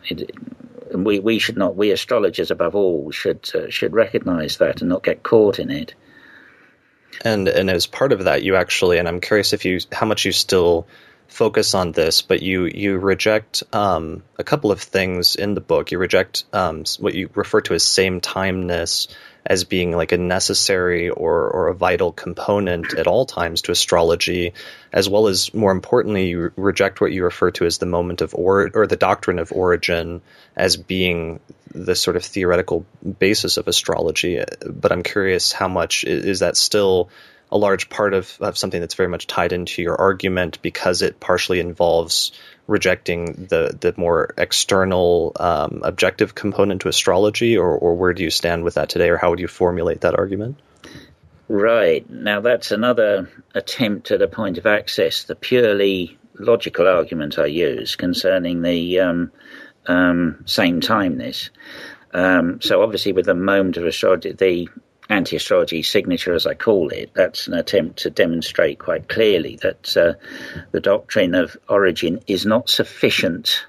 we should not, we astrologers above all, should recognise that and not get caught in it. And as part of that, you actually, and I'm curious how much you still focus on this, but you reject a couple of things in the book. You reject what you refer to as same-timeness as being like a necessary or a vital component at all times to astrology, as well as, more importantly, you reject what you refer to as the moment of or the doctrine of origin as being the sort of theoretical basis of astrology. But I'm curious, how much is that still a large part of something that's very much tied into your argument, because it partially involves rejecting the more external objective component to astrology, or where do you stand with that today, or how would you formulate that argument? Right. Now, that's another attempt at a point of access, the purely logical argument I use concerning the same-timeness. So obviously with the moment of astrology, the anti-astrology signature, as I call it, that's an attempt to demonstrate quite clearly that the doctrine of origin is not sufficient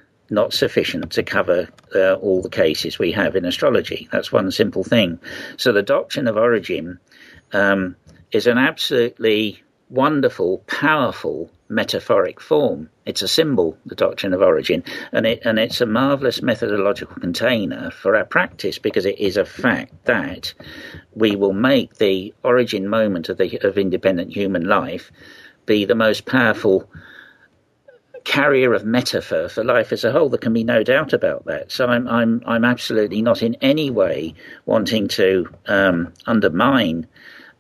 to cover all the cases we have in astrology. That's one simple thing. So the doctrine of origin is an absolutely wonderful, powerful metaphoric form. It's a symbol, the doctrine of origin, and it's a marvellous methodological container for our practice, because it is a fact that we will make the origin moment of independent human life be the most powerful carrier of metaphor for life as a whole. There can be no doubt about that. So I'm absolutely not in any way wanting to undermine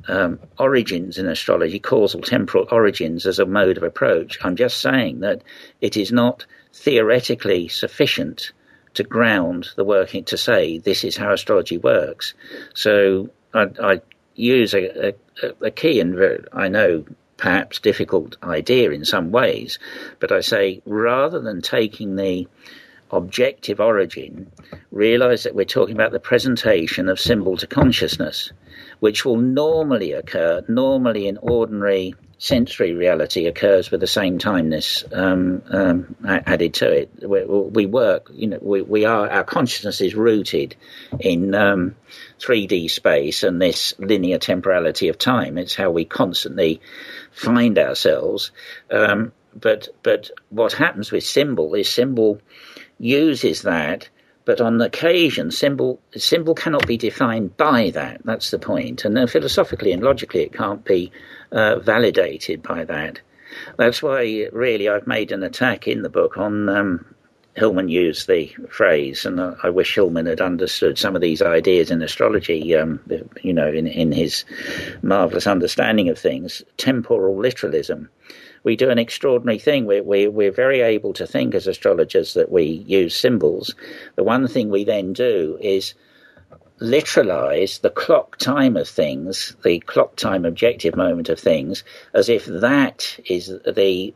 origins in astrology, causal temporal origins as a mode of approach. I'm just saying that it is not theoretically sufficient to ground the working to say this is how astrology works. So I use a key and I know perhaps difficult idea in some ways, but I say, rather than taking the objective origin, realise that we're talking about the presentation of symbol to consciousness, which will normally in ordinary sensory reality occurs with the same-timeness added to it. We work, our consciousness is rooted in 3D space and this linear temporality of time. It's how we constantly find ourselves. But what happens with symbol is symbol uses that, but on occasion, symbol cannot be defined by that. That's the point. And then philosophically and logically, it can't be validated by that. That's why, really, I've made an attack in the book on Hillman used the phrase, and I wish Hillman had understood some of these ideas in astrology, in his marvellous understanding of things, temporal literalism. We do an extraordinary thing. We're very able to think as astrologers that we use symbols. The one thing we then do is literalize the clock time of things, the clock time objective moment of things, as if that is the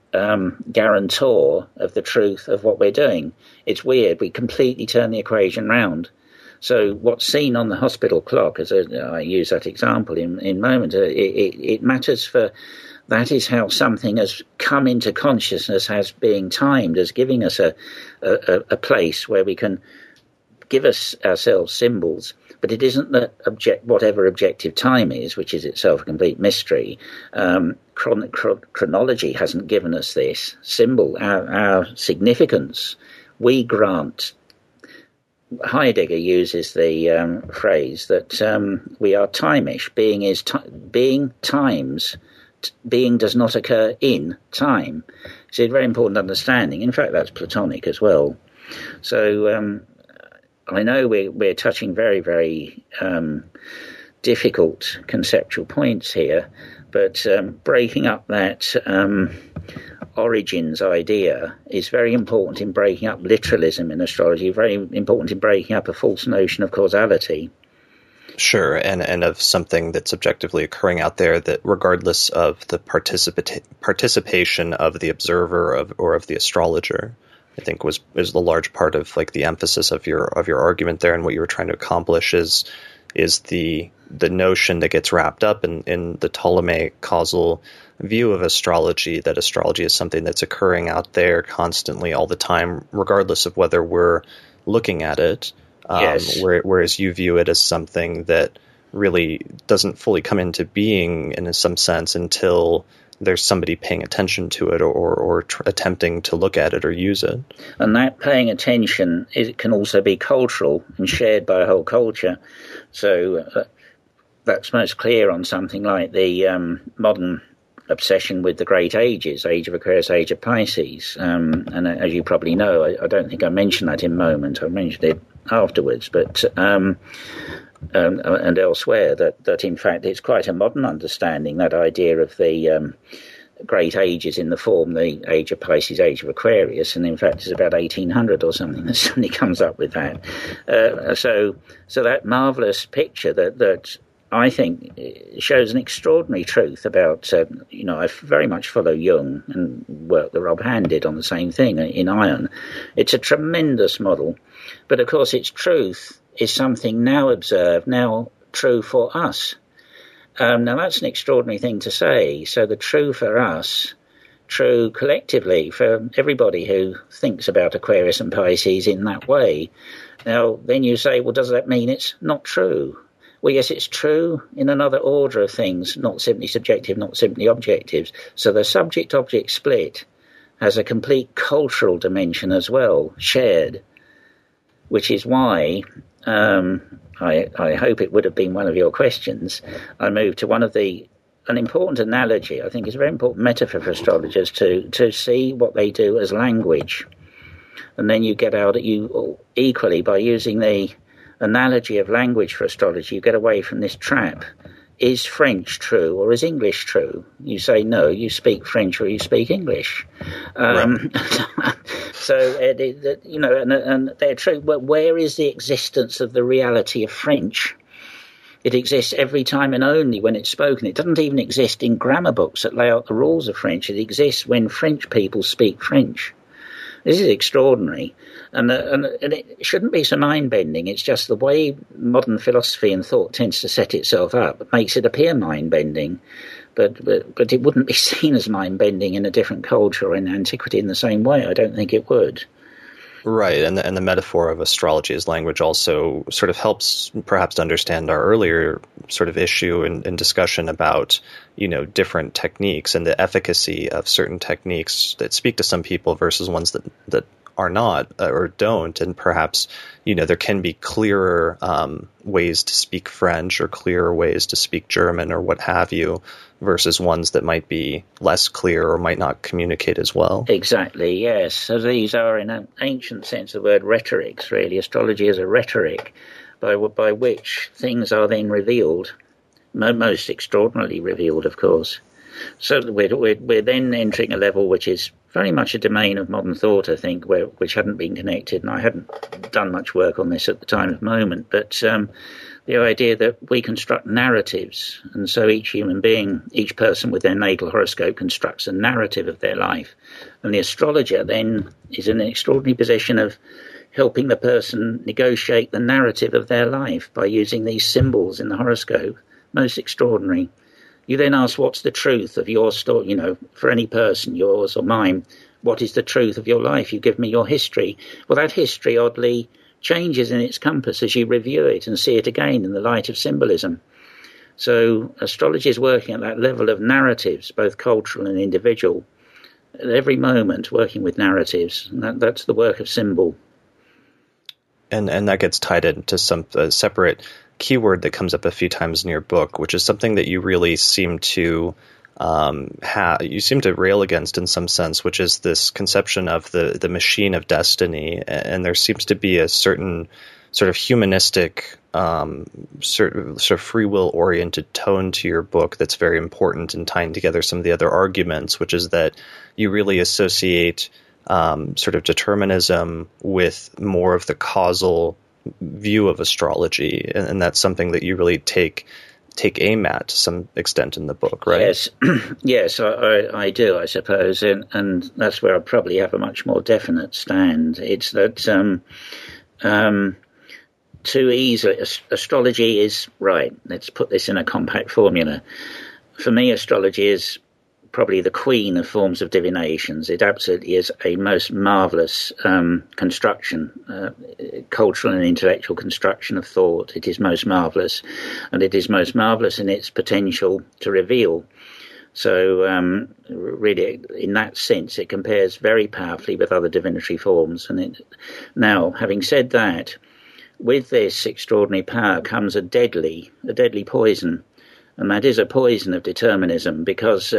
guarantor of the truth of what we're doing. It's weird. We completely turn the equation round. So what's seen on the hospital clock, as I use that example in moment, it matters for. That is how something has come into consciousness as being timed, as giving us a place where we can give ourselves symbols. But it isn't that whatever objective time is, which is itself a complete mystery. Chronology hasn't given us this symbol, our significance. We grant. Heidegger uses the phrase that we are time-ish. Being times. Being does not occur in time. It's a very important understanding. In fact, that's Platonic as well. So I know we're touching very, very difficult conceptual points here, but breaking up that origins idea is very important in breaking up literalism in astrology, very important in breaking up a false notion of causality. Sure, and of something that's objectively occurring out there that, regardless of the participation of the observer or of the astrologer, I think was the large part of like the emphasis of your argument there, and what you were trying to accomplish is the notion that gets wrapped up in the Ptolemaic causal view of astrology, that astrology is something that's occurring out there constantly all the time, regardless of whether we're looking at it. Yes. Whereas you view it as something that really doesn't fully come into being in some sense until there's somebody paying attention to it or attempting to look at it or use it. And that paying attention, it can also be cultural and shared by a whole culture. So that's most clear on something like the modern obsession with the great ages, age of Aquarius, age of Pisces. And as you probably know, I don't think I mentioned that in Moment. I mentioned it afterwards, but and elsewhere, that in fact it's quite a modern understanding, that idea of the great ages in the form, the age of Pisces, age of Aquarius, and in fact it's about 1800 or something that suddenly comes up with that. So that marvellous picture that I think shows an extraordinary truth about, I very much follow Jung and work that Rob Hand did on the same thing in Iron. It's a tremendous model, but of course its truth is something now observed, now true for us. Now that's an extraordinary thing to say. So the true for us, true collectively for everybody who thinks about Aquarius and Pisces in that way. Now then you say, well, does that mean it's not true? Well, yes, it's true in another order of things, not simply subjective, not simply objectives. So the subject-object split has a complete cultural dimension as well, shared, which is why, I hope it would have been one of your questions, I moved to an important analogy, I think is a very important metaphor for astrologers to see what they do as language. And then you get out at you equally by using the analogy of language for astrology, you get away from this trap. Is French true or is English true? You say no, you speak French or you speak English. Right. So, and they're true. But where is the existence of the reality of French? It exists every time and only when it's spoken. It doesn't even exist in grammar books that lay out the rules of French. It exists when French people speak French. This is extraordinary, and it shouldn't be so mind-bending. It's just the way modern philosophy and thought tends to set itself up. It makes it appear mind-bending, but it wouldn't be seen as mind-bending in a different culture or in antiquity in the same way. I don't think it would. Right, and the metaphor of astrology as language also sort of helps perhaps to understand our earlier sort of issue and discussion about, different techniques and the efficacy of certain techniques that speak to some people versus ones that are not or don't. And perhaps, there can be clearer ways to speak French or clearer ways to speak German or what have you, versus ones that might be less clear or might not communicate as well. Exactly, yes. So these are, in an ancient sense, the word rhetorics, really. Astrology is a rhetoric by which things are then revealed, most extraordinarily revealed, of course. So we're then entering a level which is very much a domain of modern thought, I think, which hadn't been connected, and I hadn't done much work on this at the time of Moment, but the idea that we construct narratives, and so each human being, each person with their natal horoscope constructs a narrative of their life, and the astrologer then is in an extraordinary position of helping the person negotiate the narrative of their life by using these symbols in the horoscope. Most extraordinary. You then ask, what's the truth of your story? For any person, yours or mine, what is the truth of your life? You give me your history. Well, that history oddly changes in its compass as you review it and see it again in the light of symbolism. So astrology is working at that level of narratives, both cultural and individual, at every moment working with narratives. And that's the work of symbol. And that gets tied into some separate keyword that comes up a few times in your book, which is something that you really seem to rail against in some sense, which is this conception of the machine of destiny. And there seems to be a certain sort of humanistic, sort of free will oriented tone to your book that's very important in tying together some of the other arguments, which is that you really associate sort of determinism with more of the causal view of astrology, and that's something that you really take aim at to some extent in the book, right? Yes, yes, I do, I suppose, and that's where I probably have a much more definite stand. It's that too easily astrology is right. Let's put this in a compact formula. For me, astrology is probably the queen of forms of divinations. It absolutely is a most marvellous construction, cultural and intellectual construction of thought. It is most marvellous, and it is most marvellous in its potential to reveal. So really, in that sense, it compares very powerfully with other divinatory forms. Now, having said that, with this extraordinary power comes a deadly poison. And that is a poison of determinism, because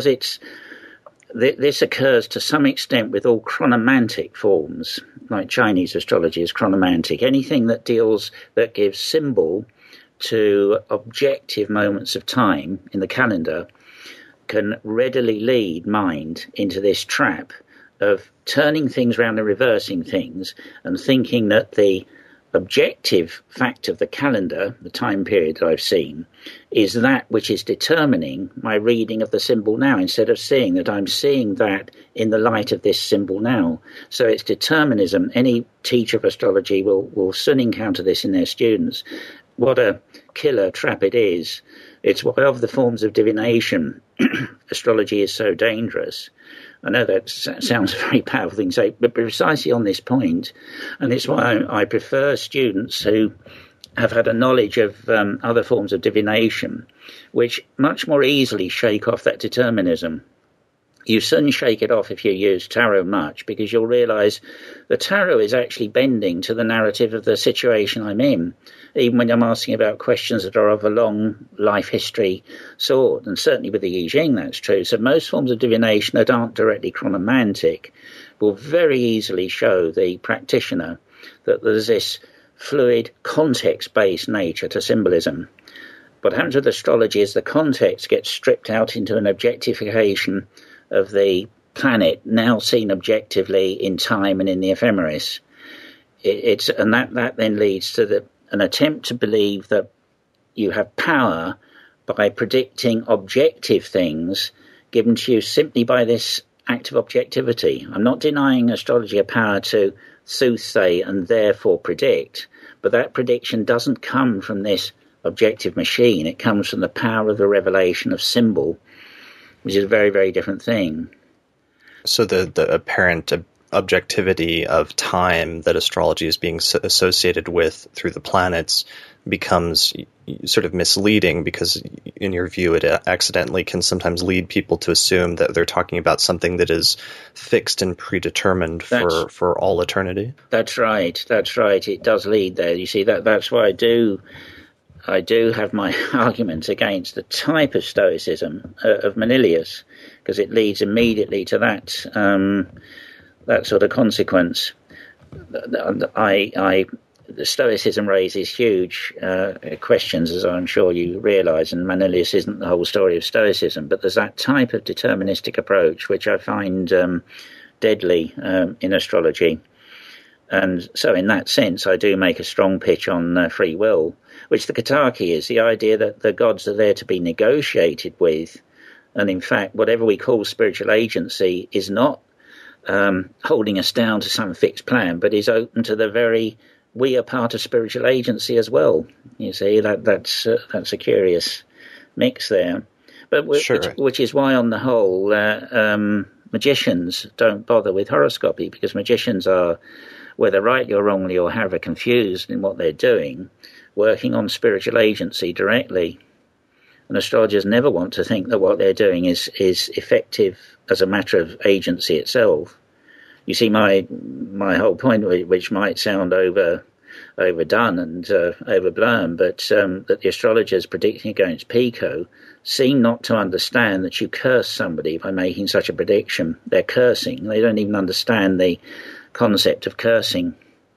this occurs to some extent with all chronomantic forms, like Chinese astrology is chronomantic. Anything that gives symbol to objective moments of time in the calendar can readily lead mind into this trap of turning things around and reversing things, and thinking that the objective fact of the calendar, the time period that I've seen, is that which is determining my reading of the symbol now, instead of seeing that I'm seeing that in the light of this symbol now. So it's determinism. Any teacher of astrology will soon encounter this in their students. What a killer trap it is. It's why of the forms of divination, astrology is so dangerous. I know that sounds a very powerful thing to say, but precisely on this point, and it's why I prefer students who have had a knowledge of other forms of divination, which much more easily shake off that determinism. You soon shake it off if you use tarot much, because you'll realise the tarot is actually bending to the narrative of the situation I'm in, even when I'm asking about questions that are of a long life history sort, and certainly with the I Ching that's true. So most forms of divination that aren't directly chronomantic will very easily show the practitioner that there's this fluid, context-based nature to symbolism. What happens with astrology is the context gets stripped out into an objectification of the planet, now seen objectively in time and in the ephemeris. That then leads to an attempt to believe that you have power by predicting objective things given to you simply by this act of objectivity. I'm not denying astrology a power to soothsay and therefore predict, but that prediction doesn't come from this objective machine. It comes from the power of the revelation of symbol, which is a very, very different thing. So the apparent objectivity of time that astrology is being associated with through the planets becomes sort of misleading, because in your view it accidentally can sometimes lead people to assume that they're talking about something that is fixed and predetermined for all eternity. That's right. It does lead there. You see, that's why I do have my arguments against the type of Stoicism of Manilius, because it leads immediately to that sort of consequence. The Stoicism raises huge questions, as I'm sure you realise, and Manilius isn't the whole story of Stoicism, but there's that type of deterministic approach which I find deadly in astrology. And so in that sense, I do make a strong pitch on free will, which the Kataki is, the idea that the gods are there to be negotiated with. And in fact, whatever we call spiritual agency is not holding us down to some fixed plan, but is open to the very, we are part of spiritual agency as well. You see, that's a curious mix there. But which is why, on the whole, magicians don't bother with horoscopy, because magicians are, whether rightly or wrongly or however confused in what they're doing, working on spiritual agency directly. And astrologers never want to think that what they're doing is effective as a matter of agency itself. You see, my whole point, which might sound overdone and overblown, but that the astrologers predicting against Pico seem not to understand that you curse somebody by making such a prediction. They're cursing. They don't even understand the concept of cursing.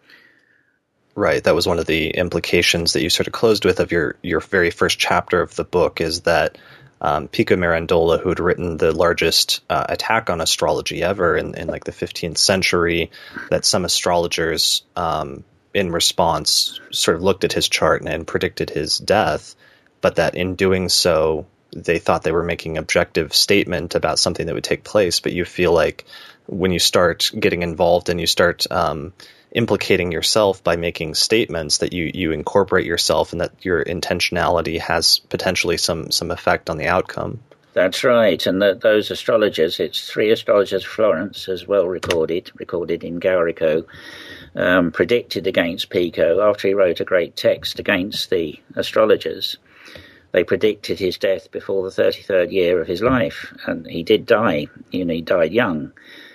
Right. That was one of the implications that you sort of closed with of your very first chapter of the book, is that Pico Mirandola, who had written the largest attack on astrology ever in like the 15th century, that some astrologers in response sort of looked at his chart and predicted his death, but that in doing so, they thought they were making an objective statement about something that would take place. But you feel like when you start getting involved and you start implicating yourself by making statements, that you incorporate yourself and that your intentionality has potentially some effect on the outcome. That's right. And those astrologers, it's 3 astrologers of Florence as well recorded in Gaurico, predicted against Pico after he wrote a great text against the astrologers. They predicted his death before the 33rd year of his life, and he did die. He died young.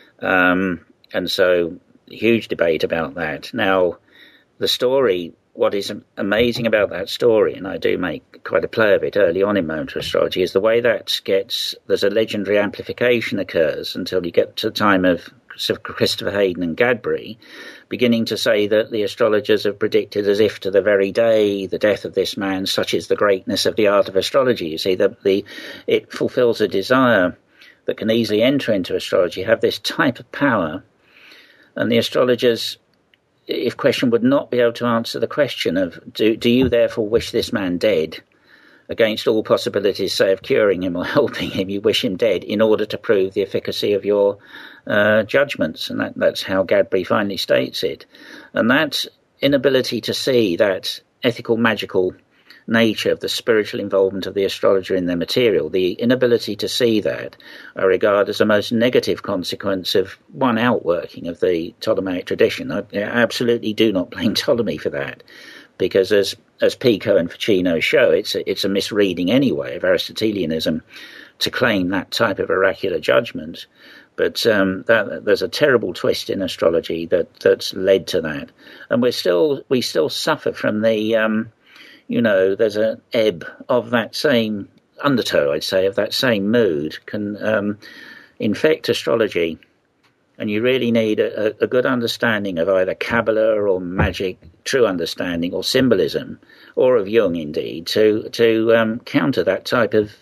And so huge debate about that. Now, the story, what is amazing about that story, and I do make quite a play of it early on in Moment of Astrology, is the way that there's a legendary amplification occurs until you get to the time of Christopher Hayden and Gadbury, beginning to say that the astrologers have predicted as if to the very day the death of this man, such is the greatness of the art of astrology. You see, it fulfills a desire that can easily enter into astrology, have this type of power. And the astrologers, if questioned, would not be able to answer the question of, do you therefore wish this man dead? Against all possibilities, say, of curing him or helping him, you wish him dead in order to prove the efficacy of your judgments. And that's how Gadbury finally states it. And that inability to see that ethical, magical nature of the spiritual involvement of the astrologer in their material, the inability to see that, I regard as a most negative consequence of one outworking of the Ptolemaic tradition. I absolutely do not blame Ptolemy for that, because as Pico and Ficino show, it's a misreading anyway of Aristotelianism to claim that type of oracular judgment. But there's a terrible twist in astrology that's led to that, and we still suffer from the there's an ebb of that same undertow, I'd say, of that same mood can infect astrology. And you really need a good understanding of either Kabbalah or magic, true understanding, or symbolism, or of Jung, indeed, to counter that type of,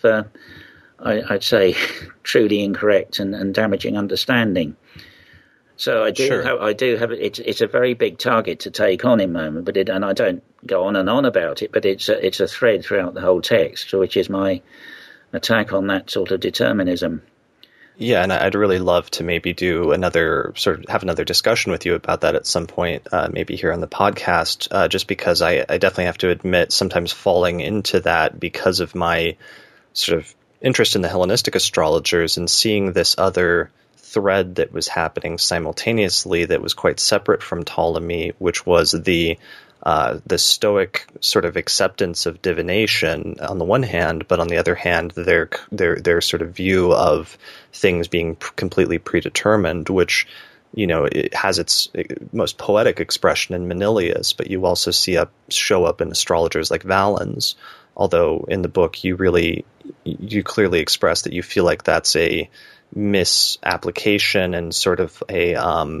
I'd say, truly incorrect and damaging understanding. So I do have it's a very big target to take on in Moment, and I don't go on and on about it, but it's a thread throughout the whole text, which is my attack on that sort of determinism. Yeah, and I'd really love to maybe have another discussion with you about that at some point, maybe here on the podcast, just because I definitely have to admit sometimes falling into that because of my sort of interest in the Hellenistic astrologers and seeing this other thread that was happening simultaneously that was quite separate from Ptolemy, which was the Stoic sort of acceptance of divination on the one hand, but on the other hand, their sort of view of things being completely predetermined, which, it has its most poetic expression in Manilius, but you also show up in astrologers like Valens. Although in the book, you clearly express that you feel like that's a misapplication and sort of a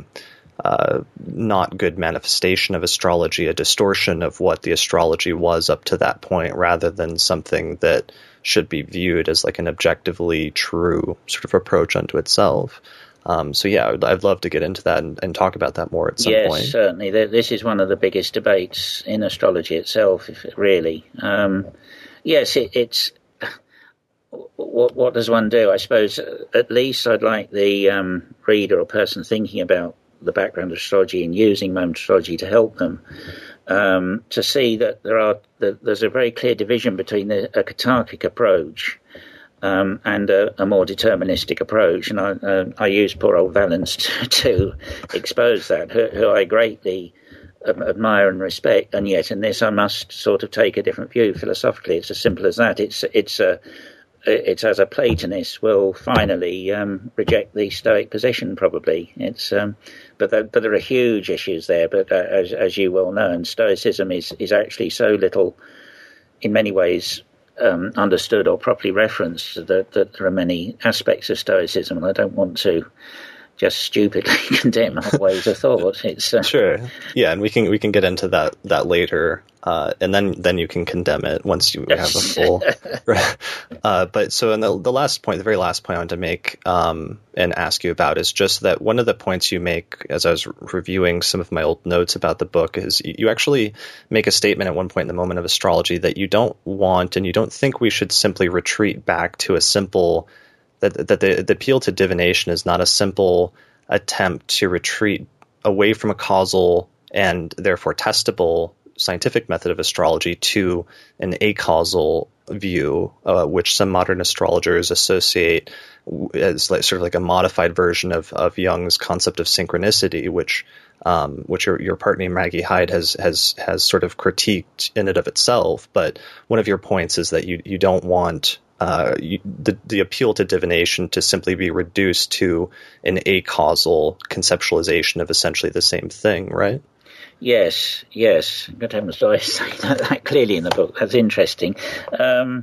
not good manifestation of astrology, a distortion of what the astrology was up to that point, rather than something that should be viewed as like an objectively true sort of approach unto itself. So yeah, I'd love to get into that and talk about that more at some point. Yes, certainly. This is one of the biggest debates in astrology itself, really. Yes, it's... what does one do? I suppose at least I'd like the reader or person thinking about the background of astrology and using moment astrology to help them to see that there's a very clear division between a katarkic approach and a more deterministic approach. And I use poor old Valence to expose that, who I greatly admire and respect, and yet in this I must sort of take a different view philosophically. It's as simple as that. It's as a Platonist will finally reject the Stoic position, probably. But there are huge issues there. But as you well know, and Stoicism is actually so little, in many ways, understood or properly referenced that there are many aspects of Stoicism, and I don't want to just stupidly condemn our ways of thought. Sure, yeah, and we can get into that later, and then you can condemn it once you have a full. But so, in the last point, the very last point I wanted to make and ask you about is just that one of the points you make as I was reviewing some of my old notes about the book is you actually make a statement at one point in the moment of astrology that you don't want and you don't think we should simply retreat back to a simple. That the appeal to divination is not a simple attempt to retreat away from a causal and therefore testable scientific method of astrology to an acausal view, which some modern astrologers associate as sort of like a modified version of Jung's concept of synchronicity, which your partner Maggie Hyde has sort of critiqued in and of itself. But one of your points is that you don't want the appeal to divination to simply be reduced to an acausal conceptualization of essentially the same thing, right? Yes. Good heavens, I say that clearly in the book. That's interesting. I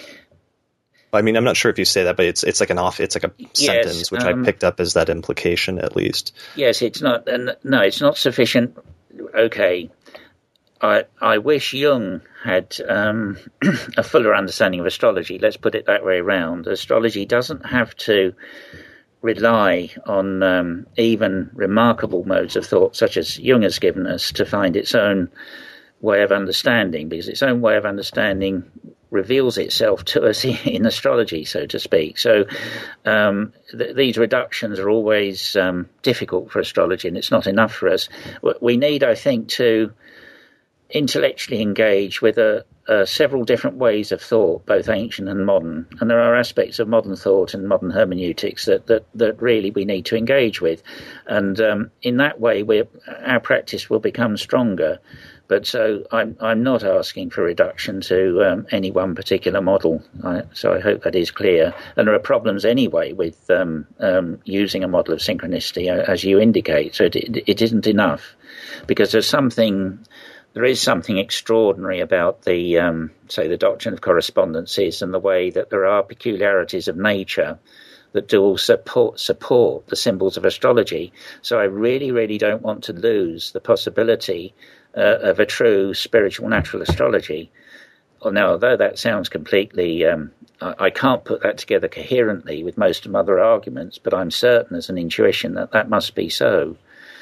mean, I'm not sure if you say that, but it's like a sentence which I picked up as that implication at least. Yes, it's not. No, it's not sufficient. Okay. I wish Jung had a fuller understanding of astrology. Let's put it that way around. Astrology doesn't have to rely on even remarkable modes of thought, such as Jung has given us, to find its own way of understanding, because its own way of understanding reveals itself to us in astrology, so to speak. So these reductions are always difficult for astrology, and it's not enough for us. We need, I think, to intellectually engage with several different ways of thought, both ancient and modern. And there are aspects of modern thought and modern hermeneutics that really we need to engage with. And in that way, our practice will become stronger. But so I'm not asking for reduction to any one particular model. So I hope that is clear. And there are problems anyway with using a model of synchronicity, as you indicate. So it isn't enough, because there is something extraordinary about the doctrine of correspondences and the way that there are peculiarities of nature that do support the symbols of astrology. So I really, really don't want to lose the possibility of a true spiritual natural astrology. Well, now, although that sounds completely, I can't put that together coherently with most of my other arguments, but I'm certain as an intuition that must be so.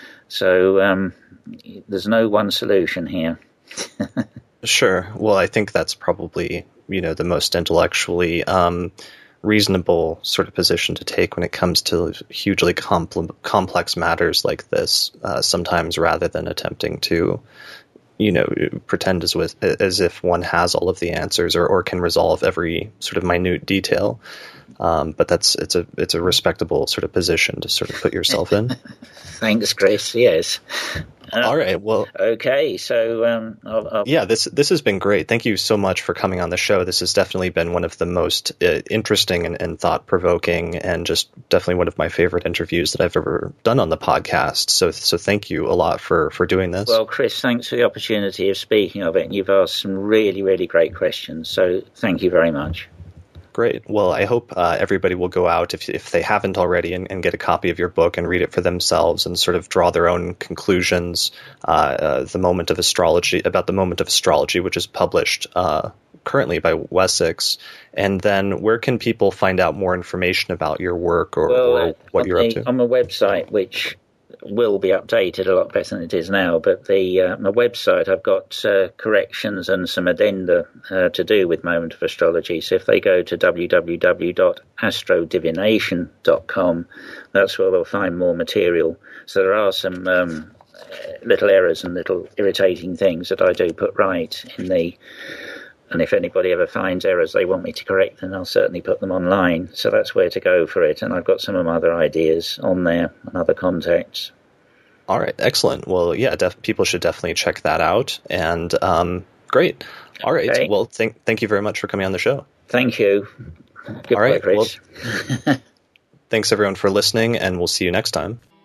So there's no one solution here. Sure. Well, I think that's probably, the most intellectually reasonable sort of position to take when it comes to hugely complex matters like this, sometimes rather than attempting to, pretend as if one has all of the answers or can resolve every sort of minute detail. But it's a respectable sort of position to sort of put yourself in. Thanks, Chris. Yes. All right. Well. Okay. So. Yeah. This has been great. Thank you so much for coming on the show. This has definitely been one of the most interesting and thought provoking, and just definitely one of my favorite interviews that I've ever done on the podcast. So thank you a lot for doing this. Well, Chris, thanks for the opportunity of speaking of it. And you've asked some really, really great questions. So thank you very much. Great. Well, I hope everybody will go out, if they haven't already, and get a copy of your book and read it for themselves and sort of draw their own conclusions. The Moment of Astrology, which is published currently by Wessex. And then where can people find out more information about your work or what you're up to? On my website, which will be updated a lot better than it is now. But my website, I've got corrections and some addenda to do with Moment of Astrology. So if they go to www.astrodivination.com, that's where they'll find more material. So there are some little errors and little irritating things that I do put right in the. And if anybody ever finds errors they want me to correct, then I'll certainly put them online. So that's where to go for it. And I've got some of my other ideas on there and other contacts. All right. Excellent. Well, yeah, people should definitely check that out. And great. All right. Okay. Well, thank you very much for coming on the show. Thank you. Goodbye, all right. Chris. Well, thanks, everyone, for listening, and we'll see you next time.